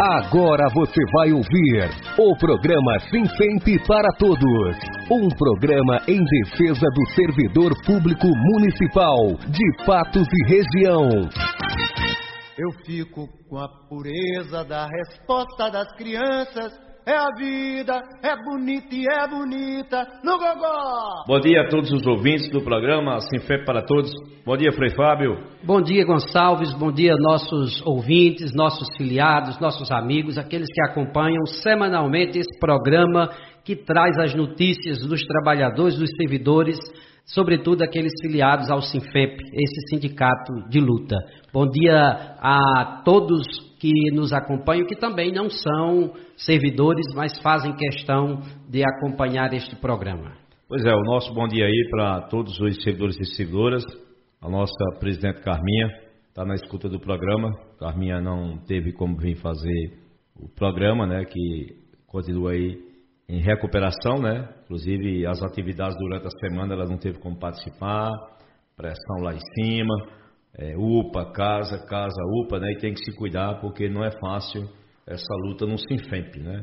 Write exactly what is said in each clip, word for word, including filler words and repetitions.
Agora você vai ouvir o programa Sinfemp para Todos. Um programa em defesa do servidor público municipal de Patos e região. Eu fico com a pureza da resposta das crianças. É a vida, é bonita e é bonita no gogó. Bom dia a todos os ouvintes do programa Sinfemp para Todos. Bom dia, Frei Fábio. Bom dia, Gonçalves. Bom dia, nossos ouvintes, nossos filiados, nossos amigos, aqueles que acompanham semanalmente esse programa que traz as notícias dos trabalhadores, dos servidores, sobretudo aqueles filiados ao Sinfemp, esse sindicato de luta. Bom dia a todos que nos acompanham, que também não são servidores, mas fazem questão de acompanhar este programa. Pois é, o nosso bom dia aí para todos os servidores e servidoras. A nossa presidente Carminha está na escuta do programa. Carminha não teve como vir fazer o programa, né, que continua aí em recuperação, né? Inclusive as atividades durante a semana ela não teve como participar, pressão lá em cima, é, U P A, casa, casa, U P A, né? E tem que se cuidar porque não é fácil essa luta no Sinfemp, né?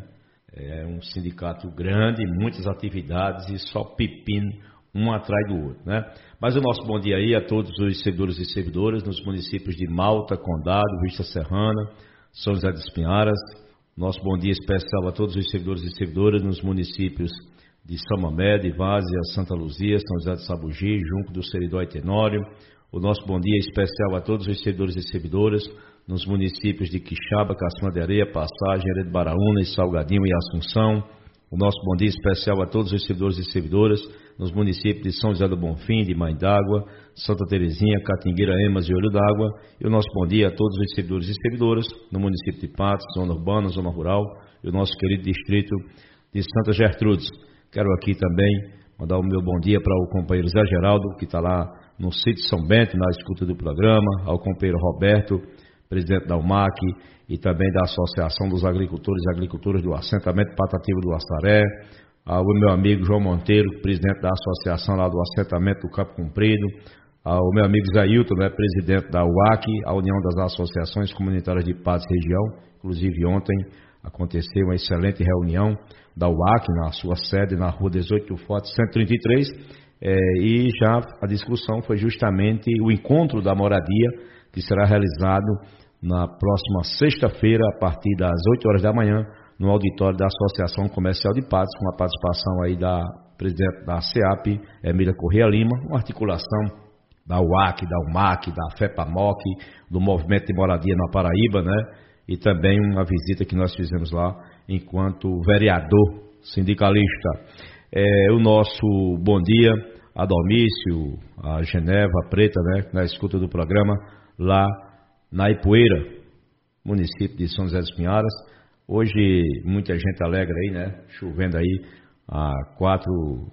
É um sindicato grande, muitas atividades e só pepino um atrás do outro, né? Mas o nosso bom dia aí a todos os servidores e servidoras nos municípios de Malta, Condado, Vista Serrana, São José dos Pinharas. Nosso bom dia especial a todos os servidores e servidoras nos municípios de São Mamé, de Várzea, Santa Luzia, São José de Sabugi, Junco do Seridó e Tenório. O nosso bom dia especial a todos os servidores e servidoras nos municípios de Quixaba, Cacima de Areia, Passagem, Herê de Baraúna, Salgadinho e Assunção. O nosso bom dia especial a todos os servidores e servidoras nos municípios de São José do Bonfim, de Mãe d'Água, Santa Terezinha, Catingueira, Emas e Olho d'Água. E o nosso bom dia a todos os servidores e servidoras no município de Patos, zona urbana, zona rural e o nosso querido distrito de Santa Gertrudes. Quero aqui também mandar o meu bom dia para o companheiro Zé Geraldo, que está lá no sítio São Bento, na escuta do programa, ao companheiro Roberto, presidente da U M A C e também da Associação dos Agricultores e Agricultoras do Assentamento Patativo do Assaré, ao meu amigo João Monteiro, presidente da associação lá do Assentamento do Campo Comprido, ao meu amigo Zé Hilton, né, presidente da U A C, a União das Associações Comunitárias de Patos e Região. Inclusive ontem aconteceu uma excelente reunião da U A C na sua sede na rua dezoito do Forte, cento e trinta e três, é, e já a discussão foi justamente o encontro da moradia, que será realizado na próxima sexta-feira, a partir das oito horas da manhã, no auditório da Associação Comercial de Patos, com a participação aí da presidente da SEAP, Emília Corrêa Lima, uma articulação da U A C, da U M A C, da FEPAMOC, do Movimento de Moradia na Paraíba, né? E também uma visita que nós fizemos lá enquanto vereador sindicalista. É, o nosso bom dia a Domício, a Geneva a Preta, né? Na escuta do programa, lá na Ipueira, município de São José dos Pinharas. Hoje muita gente alegra aí, né? Chovendo aí há quatro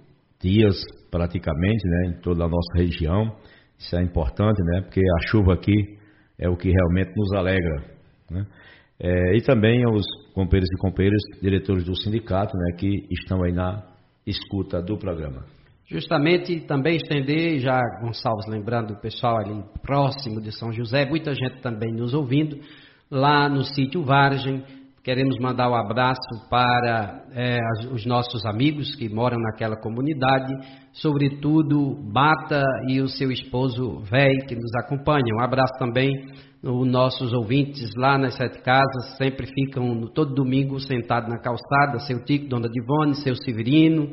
dias praticamente, né? Em toda a nossa região. Isso é importante, né? Porque a chuva aqui é o que realmente nos alegra, né? É, e também aos companheiros e companheiras, diretores do sindicato, né? Que estão aí na escuta do programa. Justamente também estender, já Gonçalves lembrando o pessoal ali próximo de São José, muita gente também nos ouvindo, lá no sítio Vargem. Queremos mandar um abraço para é, os nossos amigos que moram naquela comunidade, sobretudo Bata e o seu esposo Véi, que nos acompanham. Um abraço também aos nossos ouvintes lá nas Sete Casas, sempre ficam no, todo domingo sentados na calçada, seu Tico, Dona Divone, seu Severino,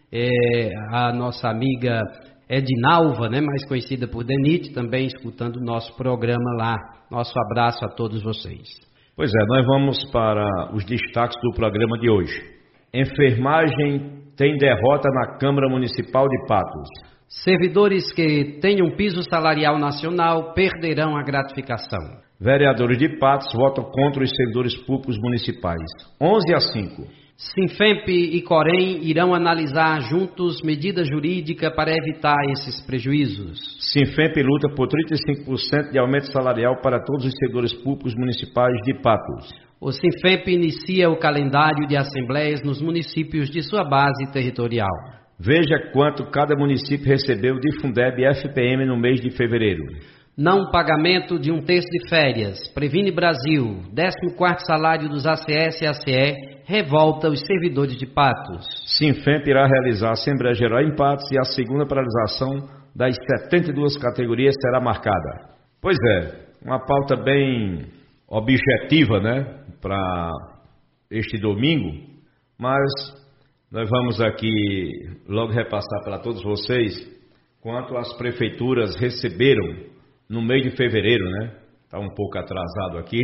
é, a nossa amiga Edinalva, né, mais conhecida por Denite, também escutando o nosso programa lá. Nosso abraço a todos vocês. Pois é, nós vamos para os destaques do programa de hoje. Enfermagem tem derrota na Câmara Municipal de Patos. Servidores que tenham piso salarial nacional perderão a gratificação. Vereadores de Patos votam contra os servidores públicos municipais. onze a cinco. Sinfemp e Corém irão analisar juntos medidas jurídicas para evitar esses prejuízos. Sinfemp luta por trinta e cinco por cento de aumento salarial para todos os servidores públicos municipais de Patos. O Sinfemp inicia o calendário de assembleias nos municípios de sua base territorial. Veja quanto cada município recebeu de Fundeb e F P M no mês de fevereiro. não pagamento de um terço de férias. Previne Brasil, décimo quarto salário dos A C S e A C E, revolta os servidores de Patos. Sinfemp irá realizar a Assembleia Geral em Patos e a segunda paralisação das setenta e duas categorias será marcada. Pois é, uma pauta bem objetiva, né, para este domingo, mas nós vamos aqui logo repassar para todos vocês quanto as prefeituras receberam no mês de fevereiro, né? Está um pouco atrasado aqui,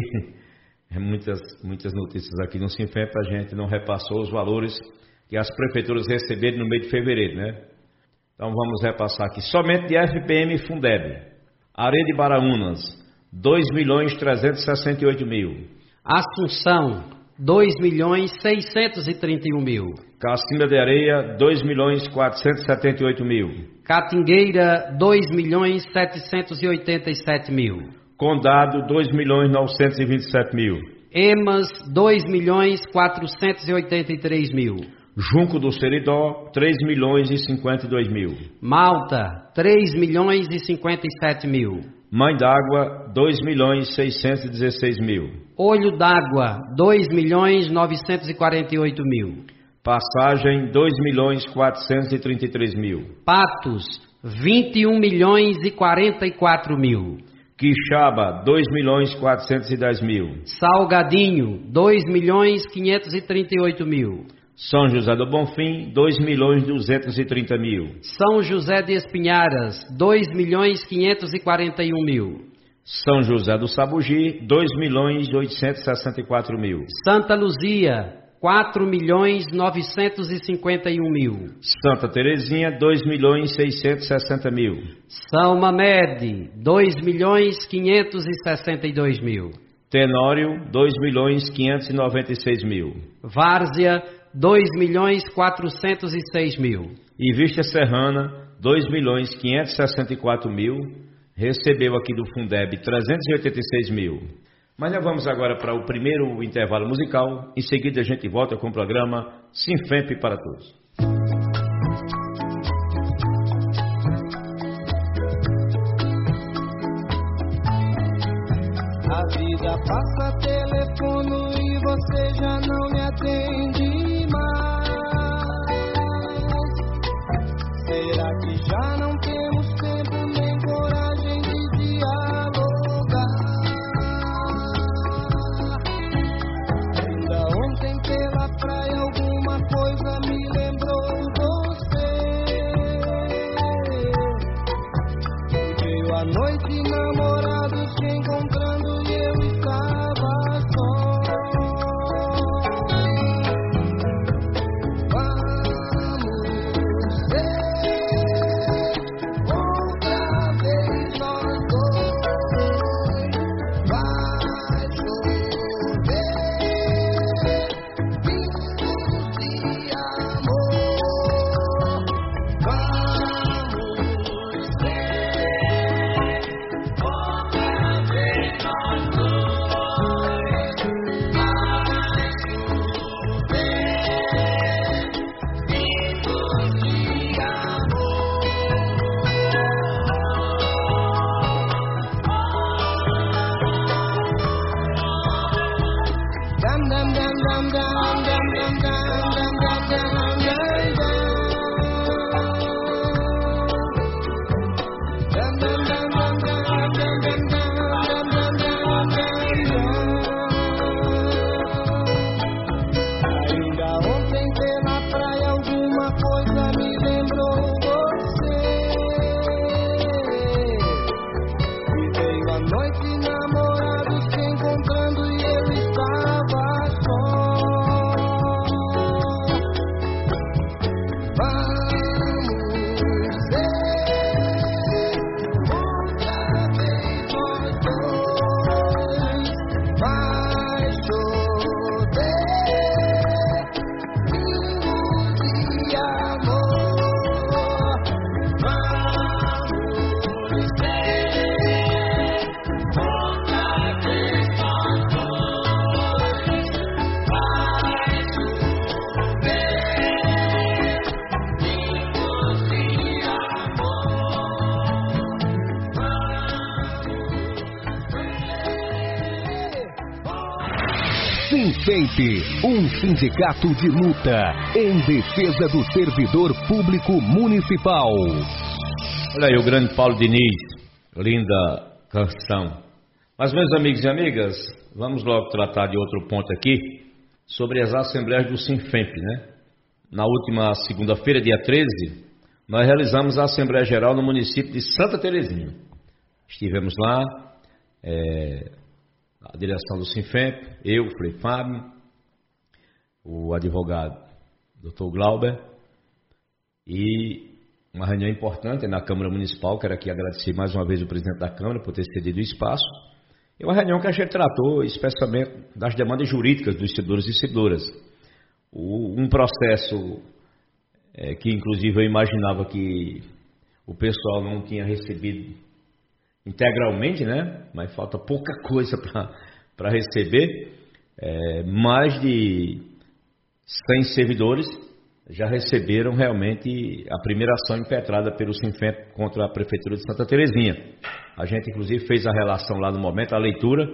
muitas, muitas notícias aqui no Sinfemp, a gente não repassou os valores que as prefeituras receberam no mês de fevereiro, né? Então vamos repassar aqui, somente de F P M e Fundeb, Areia de Baraunas, dois milhões trezentos e sessenta e oito mil. Assunção, dois milhões seiscentos e trinta e um mil. Cacimba de Areia, dois milhões quatrocentos e setenta e oito mil. Catingueira, dois milhões setecentos e oitenta e sete mil. Condado, dois milhões novecentos e vinte e sete mil. Emas, dois milhões quatrocentos e oitenta e três mil. Junco do Seridó, três milhões e cinquenta e dois mil. Malta, três milhões e cinquenta e sete mil. Mãe d'Água, dois milhões seiscentos e dezesseis mil. Olho d'Água, dois milhões novecentos e quarenta e oito mil. Passagem, dois milhões quatrocentos e trinta e três mil. Patos, vinte e um milhões e quarenta e quatro mil. Quixaba, dois milhões quatrocentos e dez mil. Salgadinho, dois milhões quinhentos e trinta e oito mil. São José do Bonfim, dois milhões duzentos e trinta mil. São José de Espinharas, dois milhões quinhentos e quarenta e um mil. São José do Sabugi, dois milhões oitocentos e sessenta e quatro mil. Santa Luzia, quatro milhões novecentos e cinquenta e um mil. Santa Terezinha, dois milhões seiscentos e sessenta mil. São Mamede, dois milhões quinhentos e sessenta e dois mil. Tenório, dois milhões quinhentos e noventa e seis mil. Várzea, dois milhões quatrocentos e seis mil. E Vista Serrana, dois milhões quinhentos e sessenta e quatro mil. Recebeu aqui do Fundeb trezentos e oitenta e seis mil. Mas nós vamos agora para o primeiro intervalo musical. Em seguida a gente volta com o programa Sinfemp para Todos. A vida passa telefone e você já não me atende mais. Será que já não temos tempo nem coragem de dialogar? Ainda ontem pela praia alguma coisa me lembrou você. Veio a noite namorados te encontrando e eu estava só. Sinfemp, um sindicato de luta em defesa do servidor público municipal. Olha aí o grande Paulo Diniz, linda canção. Mas, meus amigos e amigas, vamos logo tratar de outro ponto aqui, sobre as assembleias do Sinfemp, né? Na última segunda-feira, dia treze, nós realizamos a Assembleia Geral no município de Santa Terezinha. Estivemos lá, é, a direção do Sinfemp, eu, Frei Fábio, o advogado doutor Glauber, e uma reunião importante na Câmara Municipal. Quero aqui agradecer mais uma vez o presidente da Câmara por ter cedido o espaço. É uma reunião que a gente tratou especialmente das demandas jurídicas dos servidores e servidoras. O, um processo é, que inclusive eu imaginava que o pessoal não tinha recebido integralmente, né? Mas falta pouca coisa para receber. É, mais de cem servidores já receberam realmente a primeira ação impetrada pelo Sinfemp contra a Prefeitura de Santa Terezinha. A gente inclusive fez a relação lá no momento, a leitura.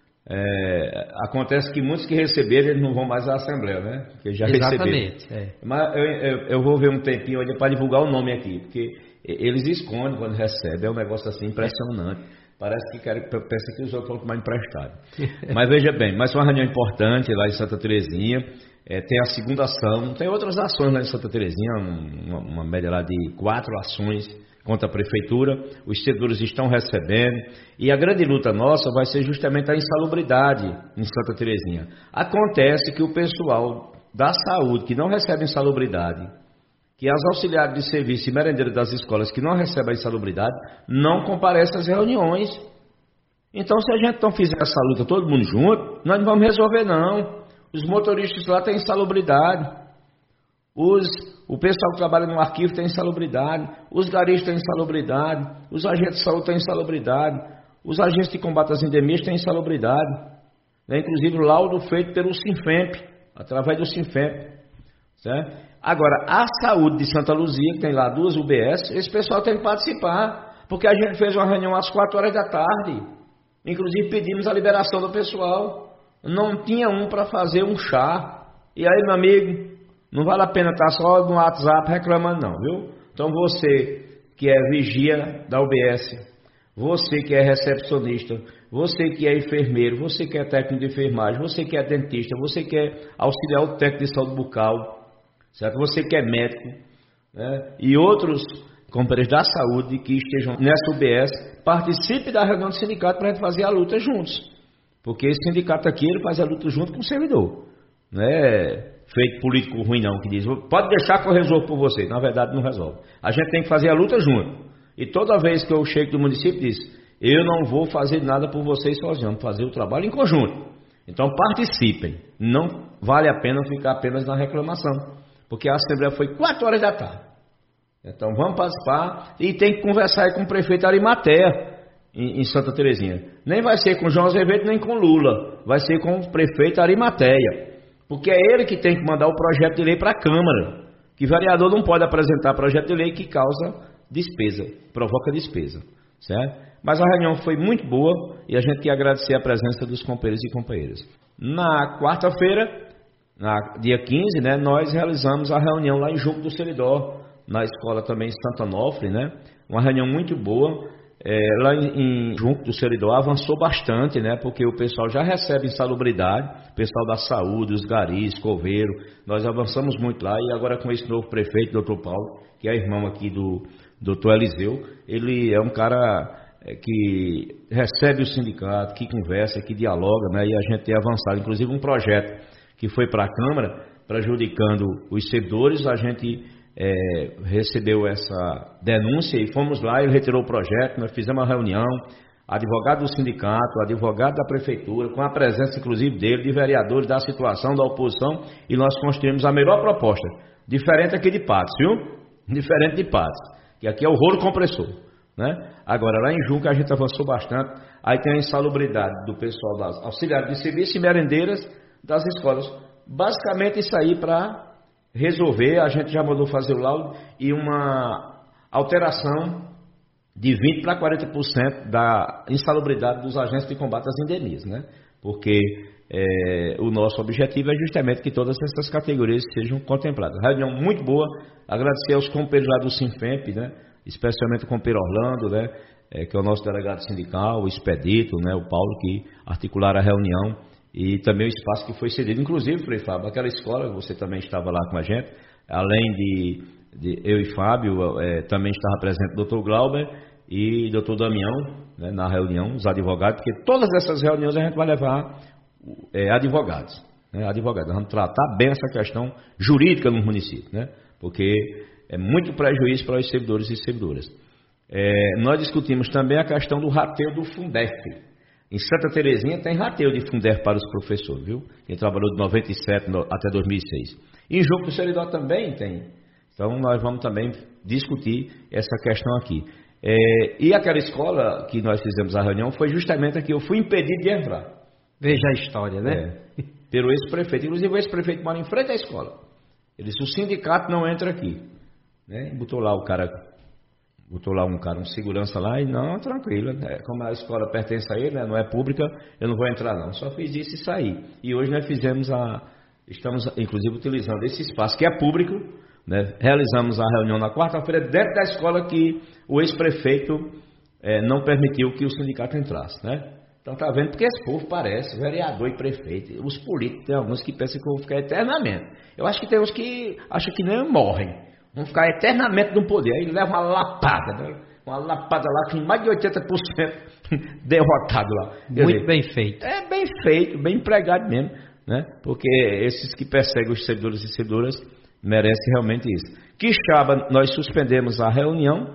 É, acontece que muitos que receberam, eles não vão mais à Assembleia, né? Porque já Exatamente, receberam. É. Mas eu, eu, eu vou ver um tempinho ainda para divulgar o nome aqui, porque eles escondem quando recebem, é um negócio assim impressionante. Parece que querem, pensa que os outros vão tomar emprestado. Mas veja bem, mas uma reunião importante lá em Santa Terezinha. É, tem a segunda ação, tem outras ações lá em Santa Terezinha, uma, uma média lá de quatro ações contra a Prefeitura. Os servidores estão recebendo, e a grande luta nossa vai ser justamente a insalubridade em Santa Terezinha. Acontece que o pessoal da saúde que não recebe insalubridade, que as auxiliares de serviço e merendeiros das escolas que não recebem a insalubridade, não comparecem às reuniões. Então, se a gente não fizer essa luta todo mundo junto, nós não vamos resolver não. Os motoristas lá têm insalubridade, os, o pessoal que trabalha no arquivo tem insalubridade, os garis têm insalubridade, os agentes de saúde têm insalubridade, os agentes de combate às endemias têm insalubridade, né? Inclusive o laudo feito pelo Sinfemp, através do Sinfemp. Certo? Agora, a saúde de Santa Luzia, que tem lá duas U B S, esse pessoal tem que participar, porque a gente fez uma reunião às quatro horas da tarde, inclusive pedimos a liberação do pessoal. Não tinha um para fazer um chá. E aí, meu amigo, não vale a pena estar só no WhatsApp reclamando não, viu? Então você que é vigia da U B S, você que é recepcionista, você que é enfermeiro, você que é técnico de enfermagem, você que é dentista, você que é auxiliar o técnico de saúde bucal, certo? Você que é médico, né? E outros companheiros da saúde que estejam nessa U B S, participe da reunião do sindicato para a gente fazer a luta juntos. Porque esse sindicato aqui, ele faz a luta junto com o servidor. Não é feito político ruim não, que diz, pode deixar que eu resolvo por você. Na verdade não resolve. A gente tem que fazer a luta junto. E toda vez que eu chego do município, diz, eu não vou fazer nada por vocês sozinhos, vamos fazer o trabalho em conjunto. Então participem. Não vale a pena ficar apenas na reclamação. Porque a Assembleia foi quatro horas da tarde. Então vamos participar e tem que conversar aí com o prefeito Arimatea, em Santa Terezinha. Nem vai ser com João Azevedo nem com Lula, vai ser com o prefeito Arimatea, porque é ele que tem que mandar o projeto de lei para a Câmara, que vereador não pode apresentar projeto de lei que causa despesa, provoca despesa, certo? Mas a reunião foi muito boa e a gente quer agradecer a presença dos companheiros e companheiras. Na quarta-feira, na dia quinze, né, nós realizamos a reunião lá em Junco do Seridó, na escola também Santo Onofre, né? Uma reunião muito boa. É, lá em, em Junco do Seridó avançou bastante, né? Porque o pessoal já recebe insalubridade, o pessoal da saúde, os garis, coveiro, nós avançamos muito lá. E agora com esse novo prefeito, doutor Paulo, que é irmão aqui do doutor Eliseu, ele é um cara é, que recebe o sindicato, que conversa, que dialoga, né? E a gente tem avançado, inclusive um projeto que foi para a Câmara, prejudicando os servidores, a gente É, recebeu essa denúncia e fomos lá, ele retirou o projeto, nós fizemos uma reunião, advogado do sindicato, advogado da prefeitura, com a presença inclusive dele, de vereadores da situação, da oposição, e nós construímos a melhor proposta, diferente aqui de Patos, viu? Diferente de Patos, que aqui é o rolo compressor, né? Agora lá em Junco a gente avançou bastante, aí tem a insalubridade do pessoal das auxiliares de serviço e merendeiras das escolas, basicamente isso aí para resolver. A gente já mandou fazer o laudo e uma alteração de vinte para quarenta por cento da insalubridade dos agentes de combate às endemias, né? Porque é, o nosso objetivo é justamente que todas essas categorias sejam contempladas. Reunião muito boa, agradecer aos companheiros lá do Sinfemp, né? Especialmente o companheiro Orlando, né? É, que é o nosso delegado sindical, o Expedito, né? O Paulo, que articularam a reunião, e também o espaço que foi cedido. Inclusive, Frei Fábio, aquela escola, você também estava lá com a gente, além de, de eu e Fábio, é, também estava presente o doutor Glauber e o doutor Damião, né, na reunião, os advogados, porque todas essas reuniões a gente vai levar é, advogados, né, advogados. Nós vamos tratar bem essa questão jurídica no município, né, porque é muito prejuízo para os servidores e servidoras. É, nós discutimos também a questão do rateio do Fundef. Em Santa Terezinha tem rateio de Fundef para os professores, viu? Quem trabalhou de noventa e sete até dois mil e seis. E em Jogo do Seridó também tem. Então nós vamos também discutir essa questão aqui. É, e aquela escola que nós fizemos a reunião foi justamente a que eu fui impedido de entrar. Veja a história, né? É, pelo ex-prefeito. Inclusive o ex-prefeito mora em frente à escola. Ele disse, o sindicato não entra aqui. Né? Botou lá o cara, botou lá um cara, um segurança lá, e não, tranquilo. Né? Como a escola pertence a ele, né? Não é pública, eu não vou entrar não. Só fiz isso e saí. E hoje nós fizemos a... Estamos, inclusive, utilizando esse espaço que é público, né? Realizamos a reunião na quarta-feira dentro da escola que o ex-prefeito é, não permitiu que o sindicato entrasse, né? Então tá vendo, porque esse povo parece, vereador e prefeito, os políticos, tem alguns que pensam que vão ficar eternamente. Eu acho que tem uns que acham que nem morrem, vão ficar eternamente no poder, aí leva uma lapada, né? Uma lapada lá com mais de oitenta por cento derrotado lá. Quer Muito dizer, bem feito. É bem feito, bem empregado mesmo, né? Porque esses que perseguem os servidores e servidoras merecem realmente isso. Quixaba, nós suspendemos a reunião,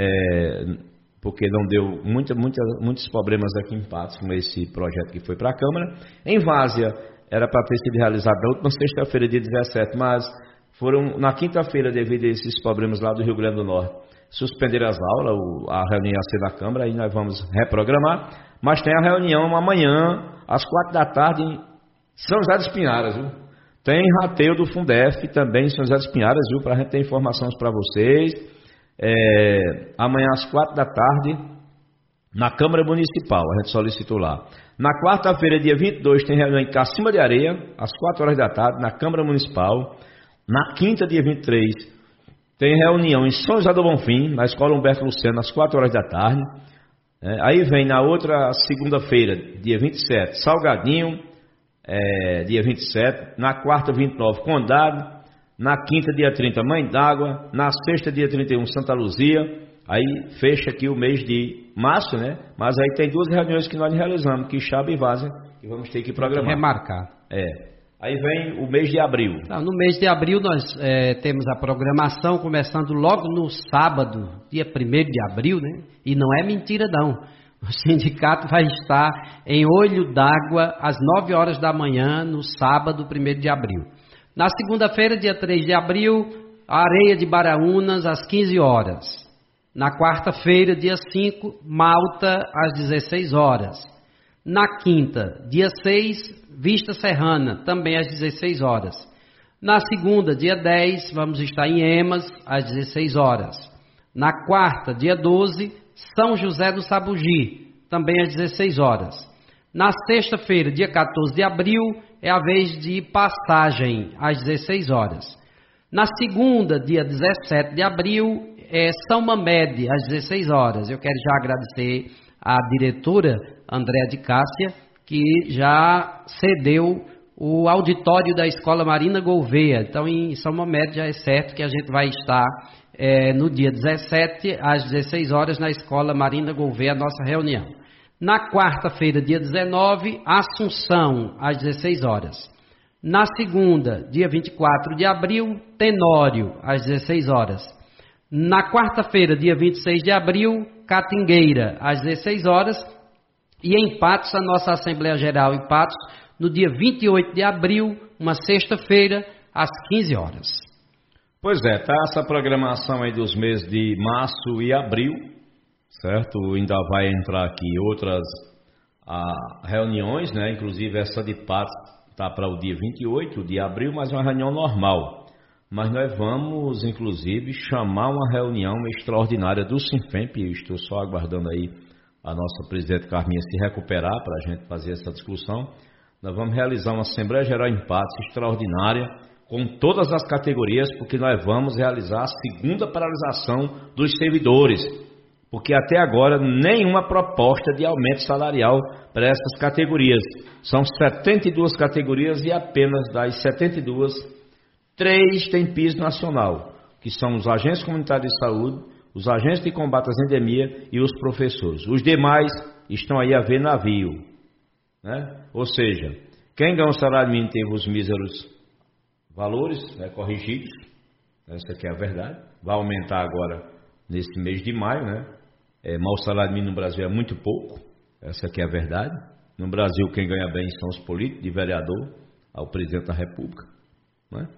é, porque não deu muita, muita, muitos problemas aqui em Patos com esse projeto que foi para a Câmara. Em Várzea, era para ter sido realizado na última sexta-feira, dia dezessete, mas foram na quinta-feira, devido a esses problemas lá do Rio Grande do Norte, suspenderam as aulas, a reunião ia ser na Câmara, aí nós vamos reprogramar, mas tem a reunião amanhã, às quatro da tarde, em São José dos Pinharas, viu? Tem rateio do Fundef também em São José dos Pinharas, viu? Para a gente ter informações para vocês. É, amanhã às quatro da tarde, na Câmara Municipal, a gente solicitou lá. Na quarta-feira, dia vinte e dois, tem reunião em Cacimba de Areia, às quatro horas da tarde, na Câmara Municipal. Na quinta, dia vinte e três, tem reunião em São José do Bonfim, na Escola Humberto Luciano, às quatro horas da tarde. É, aí vem na outra segunda-feira, dia vinte e sete, Salgadinho, é, dia vinte e sete. Na quarta, vinte e nove, Condado. Na quinta, dia trinta, Mãe d'Água. Na sexta, dia trinta e um, Santa Luzia. Aí fecha aqui o mês de março, né? Mas aí tem duas reuniões que nós realizamos, Quixaba e Várzea, que vamos ter que programar. Remarcar. É. Aí vem o mês de abril. Não, no mês de abril nós é, temos a programação começando logo no sábado, dia primeiro de abril, né? E não é mentira não. O sindicato vai estar em Olho d'Água às nove horas da manhã, no sábado, primeiro de abril. Na segunda-feira, dia três de abril, Areia de Baraunas às quinze horas. Na quarta-feira, dia cinco, Malta às dezesseis horas. Na quinta, dia seis, Vista Serrana, também às dezesseis horas. Na segunda, dia dez, vamos estar em Emas, às dezesseis horas. Na quarta, dia doze, São José do Sabugi, também às dezesseis horas. Na sexta-feira, dia quatorze de abril, é a vez de Passagem, às dezesseis horas. Na segunda, dia dezessete de abril, é São Mamede, às dezesseis horas. Eu quero já agradecer à diretora Andréa de Cássia, que já cedeu o auditório da Escola Marina Gouveia. Então, em São Mamede já é certo que a gente vai estar é, no dia dezessete, às dezesseis horas, na Escola Marina Gouveia, a nossa reunião. Na quarta-feira, dia dezenove, Assunção, às dezesseis horas. Na segunda, dia vinte e quatro de abril, Tenório, às dezesseis horas. Na quarta-feira, dia vinte e seis de abril, Catingueira, às dezesseis horas. E em Patos, a nossa Assembleia Geral em Patos, no dia vinte e oito de abril, uma sexta-feira, às quinze horas. Pois é, tá essa programação aí dos meses de março e abril, certo? Ainda vai entrar aqui outras ah, reuniões, né? Inclusive essa de Patos está para o dia vinte e oito de abril, mas é uma reunião normal. Mas nós vamos, inclusive, chamar uma reunião extraordinária do Sinfemp, estou só aguardando aí a nossa presidente Carminha se recuperar para a gente fazer essa discussão, nós vamos realizar uma Assembleia Geral em Patos extraordinária com todas as categorias, porque nós vamos realizar a segunda paralisação dos servidores, porque até agora nenhuma proposta de aumento salarial para essas categorias. São setenta e duas categorias e apenas das setenta e duas, três têm piso nacional, que são os agentes comunitários de saúde, os agentes de combate às endemias e os professores. Os demais estão aí a ver navio, né? Ou seja, quem ganha o salário mínimo teve os míseros valores, né, corrigidos, essa aqui é a verdade, vai aumentar agora nesse mês de maio, né? É, mas o salário mínimo no Brasil é muito pouco, essa aqui é a verdade. No Brasil quem ganha bem são os políticos, de vereador ao presidente da República, né?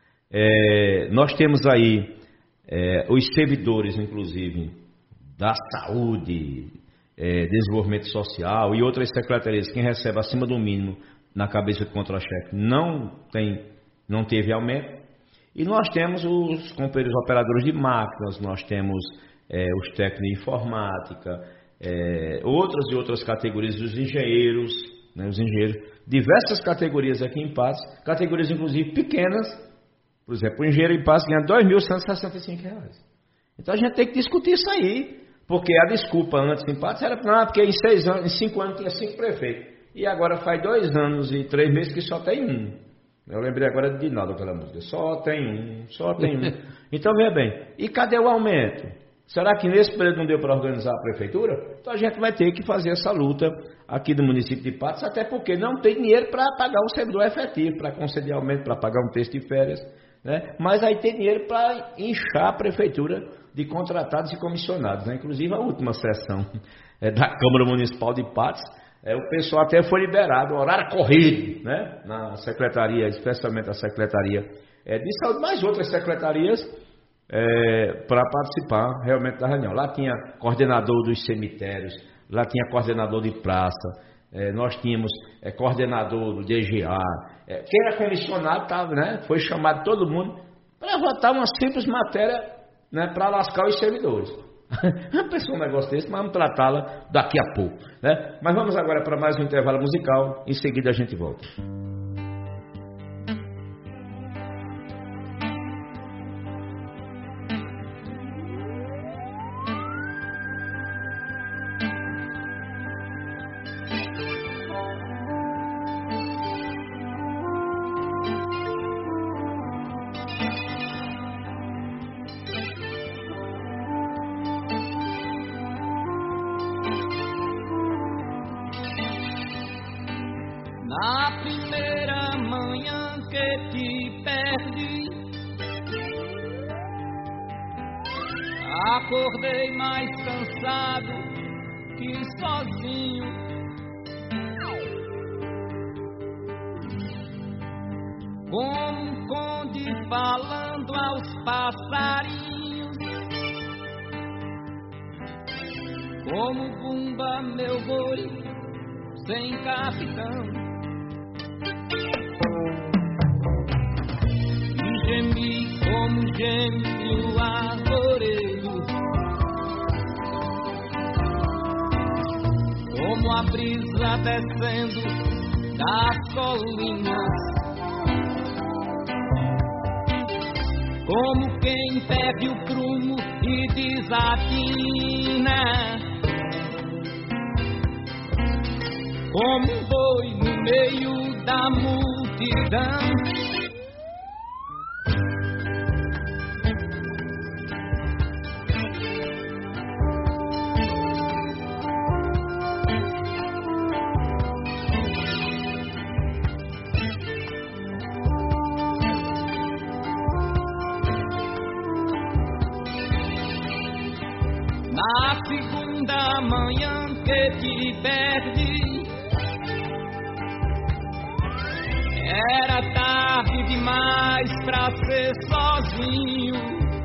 É, nós temos aí é, os servidores, inclusive, da saúde, é, desenvolvimento social e outras secretarias, quem recebe acima do mínimo na cabeça do contra-cheque não tem, não teve aumento. E nós temos os companheiros operadores de máquinas, nós temos é, os técnicos de informática, é, outras e outras categorias, os engenheiros, né, os engenheiros, diversas categorias aqui em Patos, categorias inclusive pequenas. Por exemplo, o engenheiro em Patos ganha dois mil cento e sessenta e cinco reais. Então a gente tem que discutir isso aí, porque a desculpa antes em Patos era não, porque em seis anos, em cinco anos tinha cinco prefeitos. E agora faz dois anos e três meses que só tem um. Eu lembrei agora de Dinaldo aquela música. Só tem um, só tem um. Então veja bem, e cadê o aumento? Será que nesse período não deu para organizar a prefeitura? Então a gente vai ter que fazer essa luta aqui no município de Patos, até porque não tem dinheiro para pagar o servidor efetivo, para conceder aumento, para pagar um texto de férias, né? Mas aí tem dinheiro para inchar a prefeitura de contratados e comissionados, né? Inclusive a última sessão é, da Câmara Municipal de Patos, é, o pessoal até foi liberado, horário corrido, né? Na secretaria, especialmente a secretaria é, de saúde, mais outras secretarias é, para participar realmente da reunião. Lá tinha coordenador dos cemitérios, lá tinha coordenador de praça, é, nós tínhamos é, coordenador do D G A, é, quem era comissionado tava, né? Foi chamado todo mundo para votar uma simples matéria, né, para lascar os servidores. Uma pessoa um negócio desse, mas vamos tratá-la daqui a pouco, né? Mas vamos agora para mais um intervalo musical, em seguida a gente volta. Na primeira manhã que te perdi, acordei mais cansado que sozinho. Como um conde falando aos passarinhos, como Bumba, meu boi sem capitão. E gemi como geme o arvoredo, como a brisa descendo das colinas, como quem perde o prumo e desatina, como um boi no meio da multidão. Na segunda manhã que te perdi, era tarde demais pra ser sozinho.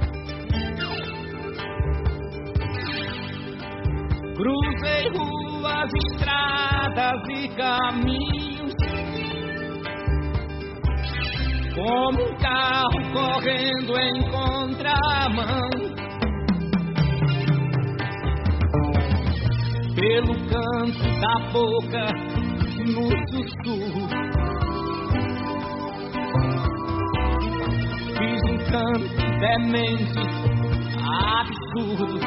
Cruzei ruas, estradas e caminhos, como um carro correndo em contramão. pelo canto da boca, no sussurro. Fiz um canto demente, absurdo,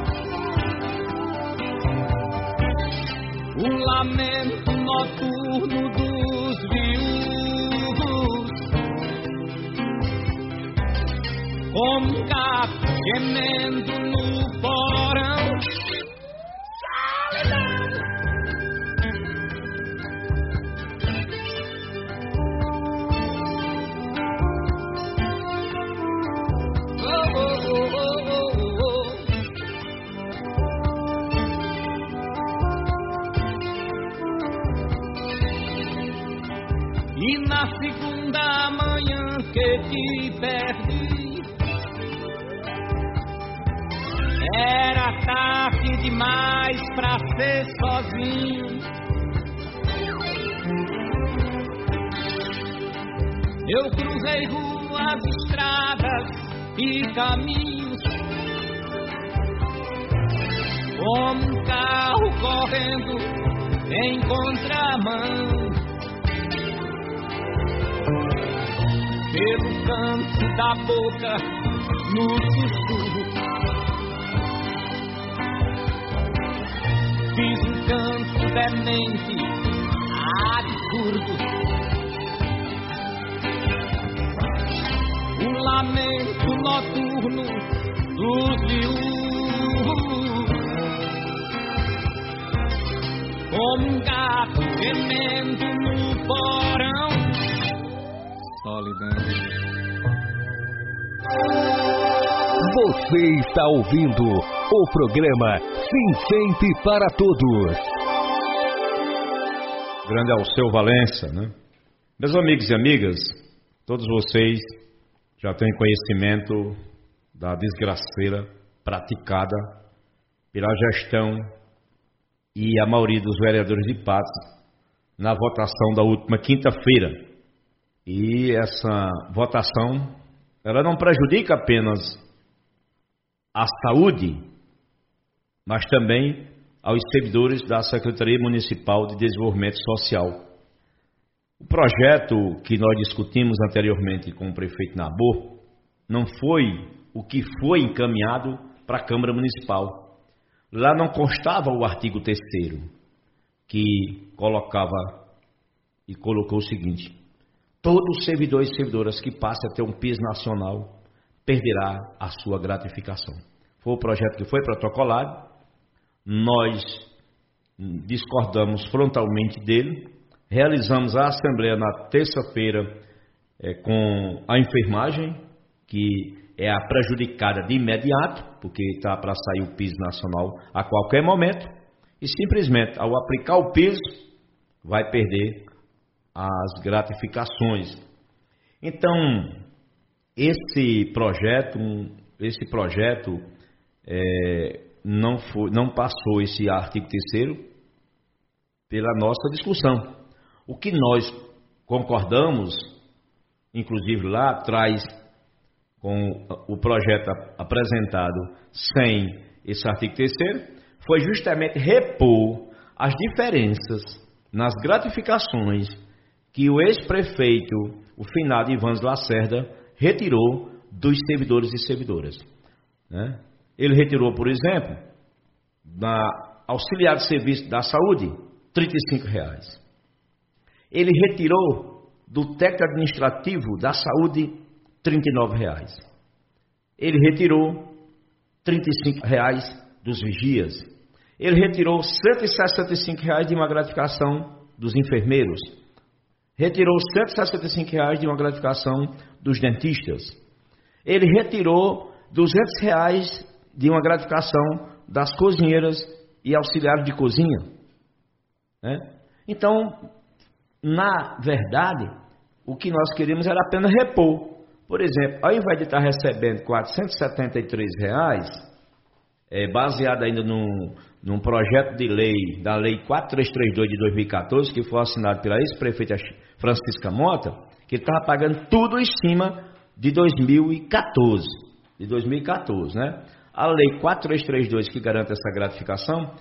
um lamento noturno dos viúvos, como um gato gemendo no porão. E na segunda manhã que te perdi, era tarde demais pra ser sozinho. Eu cruzei ruas, estradas e caminhos, como um carro correndo em contramão. Pelo canto da boca, no sussurro, fiz um canto demente, absurdo, um lamento noturno dos viúvos, como um gato gemendo no porão. Você está ouvindo o programa Sinfemp para Todos. Grande Alceu Valença, né? Meus amigos e amigas, todos vocês já têm conhecimento da desgraceira praticada pela gestão e a maioria dos vereadores de Patos na votação da última quinta-feira. E essa votação, ela não prejudica apenas a saúde, mas também aos servidores da Secretaria Municipal de Desenvolvimento Social. O projeto que nós discutimos anteriormente com o prefeito Nabor não foi o que foi encaminhado para a Câmara Municipal. Lá não constava o artigo terceiro, que colocava e colocou o seguinte: todo servidor e servidoras que passe a ter um piso nacional perderá a sua gratificação. Foi o projeto que foi protocolado, nós discordamos frontalmente dele, realizamos a assembleia na terça-feira é, com a enfermagem, que é a prejudicada de imediato, porque está para sair o piso nacional a qualquer momento, e simplesmente ao aplicar o piso vai perder as gratificações. Então, esse projeto, esse projeto é, não, foi, não passou esse artigo terceiro pela nossa discussão. O que nós concordamos, inclusive lá atrás, com o projeto apresentado sem esse artigo terceiro, foi justamente repor as diferenças nas gratificações que o ex-prefeito, o finado Ivans Lacerda, retirou dos servidores e servidoras. Né? Ele retirou, por exemplo, da auxiliar de serviço da saúde, trinta e cinco reais. Ele retirou do técnico administrativo da saúde, trinta e nove reais. Ele retirou trinta e cinco reais dos vigias. Ele retirou cento e sessenta e cinco reais de uma gratificação dos enfermeiros. Retirou cento e sessenta e cinco reais de uma gratificação dos dentistas. Ele retirou duzentos reais de uma gratificação das cozinheiras e auxiliares de cozinha. Né? Então, na verdade, o que nós queríamos era apenas repor. Por exemplo, ao invés de estar recebendo quatrocentos e setenta e três reais, é, baseado ainda num, num projeto de lei, da Lei quatrocentos e trinta e dois de dois mil e quatorze, que foi assinado pela ex-prefeita Francisca Mota, que ele estava pagando tudo em cima de dois mil e quatorze. De dois mil e quatorze, né? A Lei quatrocentos e trinta e dois, que garante essa gratificação,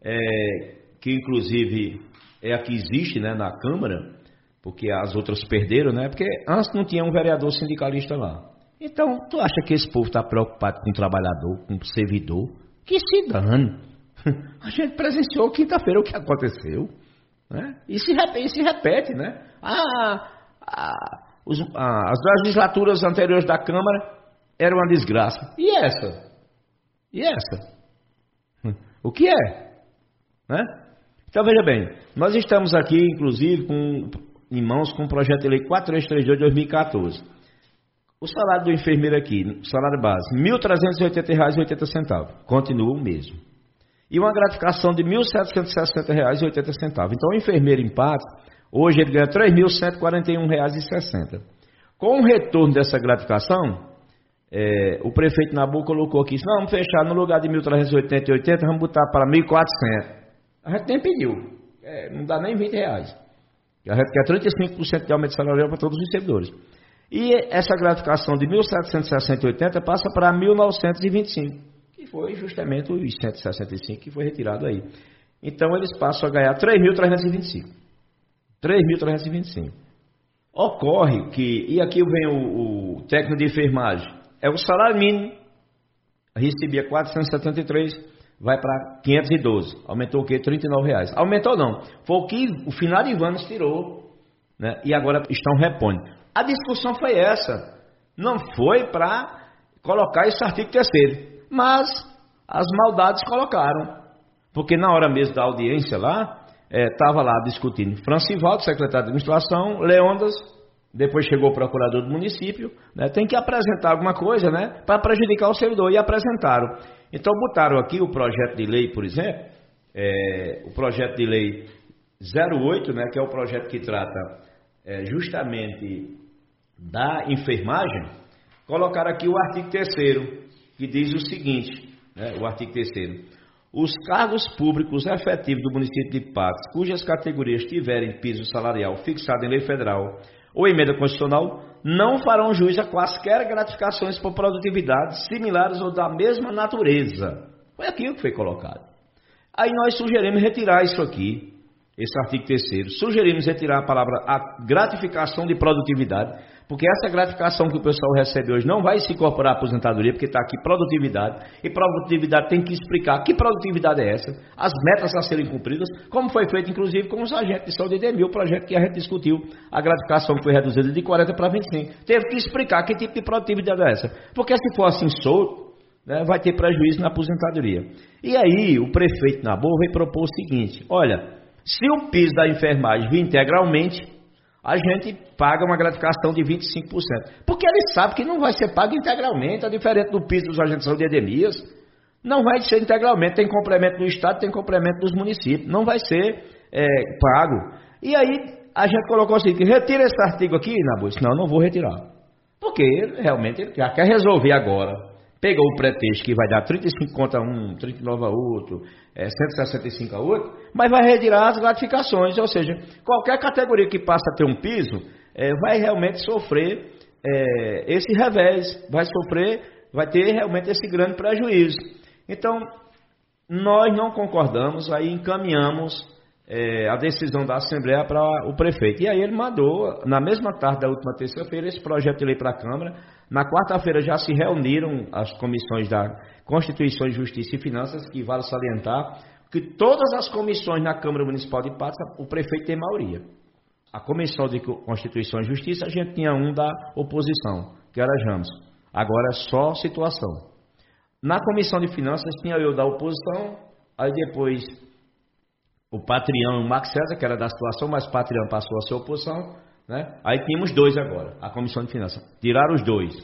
é, que inclusive é a que existe, né, na Câmara, porque as outras perderam, né? Porque antes não tinha um vereador sindicalista lá. Então, tu acha que esse povo está preocupado com o trabalhador, com o servidor? Que se dane. A gente presenciou quinta-feira o que aconteceu, né? E se repete, se repete, né? Ah, ah, os, ah, as legislaturas anteriores da Câmara eram uma desgraça. E essa? E essa? O que é? Né? Então, veja bem, nós estamos aqui, inclusive, com, em mãos com o projeto de lei quatro três três dois de dois mil e quatorze. O salário do enfermeiro aqui, salário base, mil trezentos e oitenta reais e oitenta centavos. Continua o mesmo. E uma gratificação de mil setecentos e sessenta reais e oitenta centavos. Então, o enfermeiro em Patos, hoje ele ganha três mil cento e quarenta e um reais e sessenta centavos. Com o retorno dessa gratificação, é, o prefeito Nabu colocou aqui, não, vamos fechar no lugar de mil trezentos e oitenta e oitenta, vamos botar para mil e quatrocentos. A gente nem pediu, é, não dá nem vinte reais. A gente quer trinta e cinco por cento de aumento salarial para todos os servidores. E essa gratificação de mil setecentos e sessenta e oitenta passa para mil novecentos e vinte e cinco, que foi justamente os cento e sessenta e cinco que foi retirado aí. Então eles passam a ganhar três mil trezentos e vinte e cinco. três mil trezentos e vinte e cinco. Ocorre que, e aqui vem o, o técnico de enfermagem, é o salário mínimo, recebia quatrocentos e setenta e três, vai para quinhentos e doze, aumentou o quê? trinta e nove reais. Aumentou não, foi o que o final de Ivanes tirou, né? E agora estão repondo. A discussão foi essa, não foi para colocar esse artigo terceiro, mas as maldades colocaram, porque na hora mesmo da audiência lá, estava é, lá discutindo Francivaldo, secretário de administração, Leondas, depois chegou o procurador do município, né, tem que apresentar alguma coisa, né, para prejudicar o servidor, e apresentaram. Então botaram aqui o projeto de lei, por exemplo, é, o projeto de lei zero oito, né, que é o projeto que trata é, justamente da enfermagem, colocaram aqui o artigo terceiro, que diz o seguinte, né, o artigo terceiro, os cargos públicos efetivos do município de Patos, cujas categorias tiverem piso salarial fixado em lei federal ou emenda constitucional, não farão jus a quaisquer gratificações por produtividade similares ou da mesma natureza. Foi aquilo que foi colocado. Aí nós sugerimos retirar isso aqui, esse artigo terceiro. Sugerimos retirar a palavra a gratificação de produtividade, porque essa gratificação que o pessoal recebe hoje não vai se incorporar à aposentadoria, porque está aqui produtividade, e produtividade tem que explicar que produtividade é essa, as metas a serem cumpridas, como foi feito inclusive com os agentes de saúde de Edemil, o projeto que a gente discutiu, a gratificação que foi reduzida de quarenta para vinte e cinco. Teve que explicar que tipo de produtividade é essa, porque se for assim solto, né, vai ter prejuízo na aposentadoria. E aí o prefeito Nabu veio propor o seguinte, olha, se o piso da enfermagem vir integralmente, a gente paga uma gratificação de vinte e cinco por cento. Porque ele sabe que não vai ser pago integralmente, é diferente do piso dos agentes de saúde de Edemias. Não vai ser integralmente, tem complemento do Estado, tem complemento dos municípios. Não vai ser é, pago. E aí a gente colocou assim, que retira esse artigo aqui, Nabu. Não, não vou retirar. Porque realmente ele já quer resolver agora. Pegou o pretexto que vai dar trinta e cinco conto a um, trinta e nove a outro, é, cento e sessenta e cinco a outro, mas vai retirar as gratificações, ou seja, qualquer categoria que passa a ter um piso, é, vai realmente sofrer é, esse revés, vai sofrer, vai ter realmente esse grande prejuízo. Então, nós não concordamos, aí encaminhamos é, a decisão da Assembleia para o prefeito. E aí ele mandou, na mesma tarde da última terça-feira, esse projeto de lei para a Câmara. Na quarta-feira já se reuniram as comissões da Constituição, Justiça e Finanças, que vale salientar que todas as comissões na Câmara Municipal de Patos, o prefeito tem maioria. A Comissão de Constituição e Justiça, a gente tinha um da oposição, que era James. Agora é só situação. Na Comissão de Finanças tinha eu da oposição, aí depois o Patrião e o Max César, que era da situação, mas o Patrião passou a ser oposição. Né? Aí tínhamos dois agora, a Comissão de Finanças. Tiraram os dois.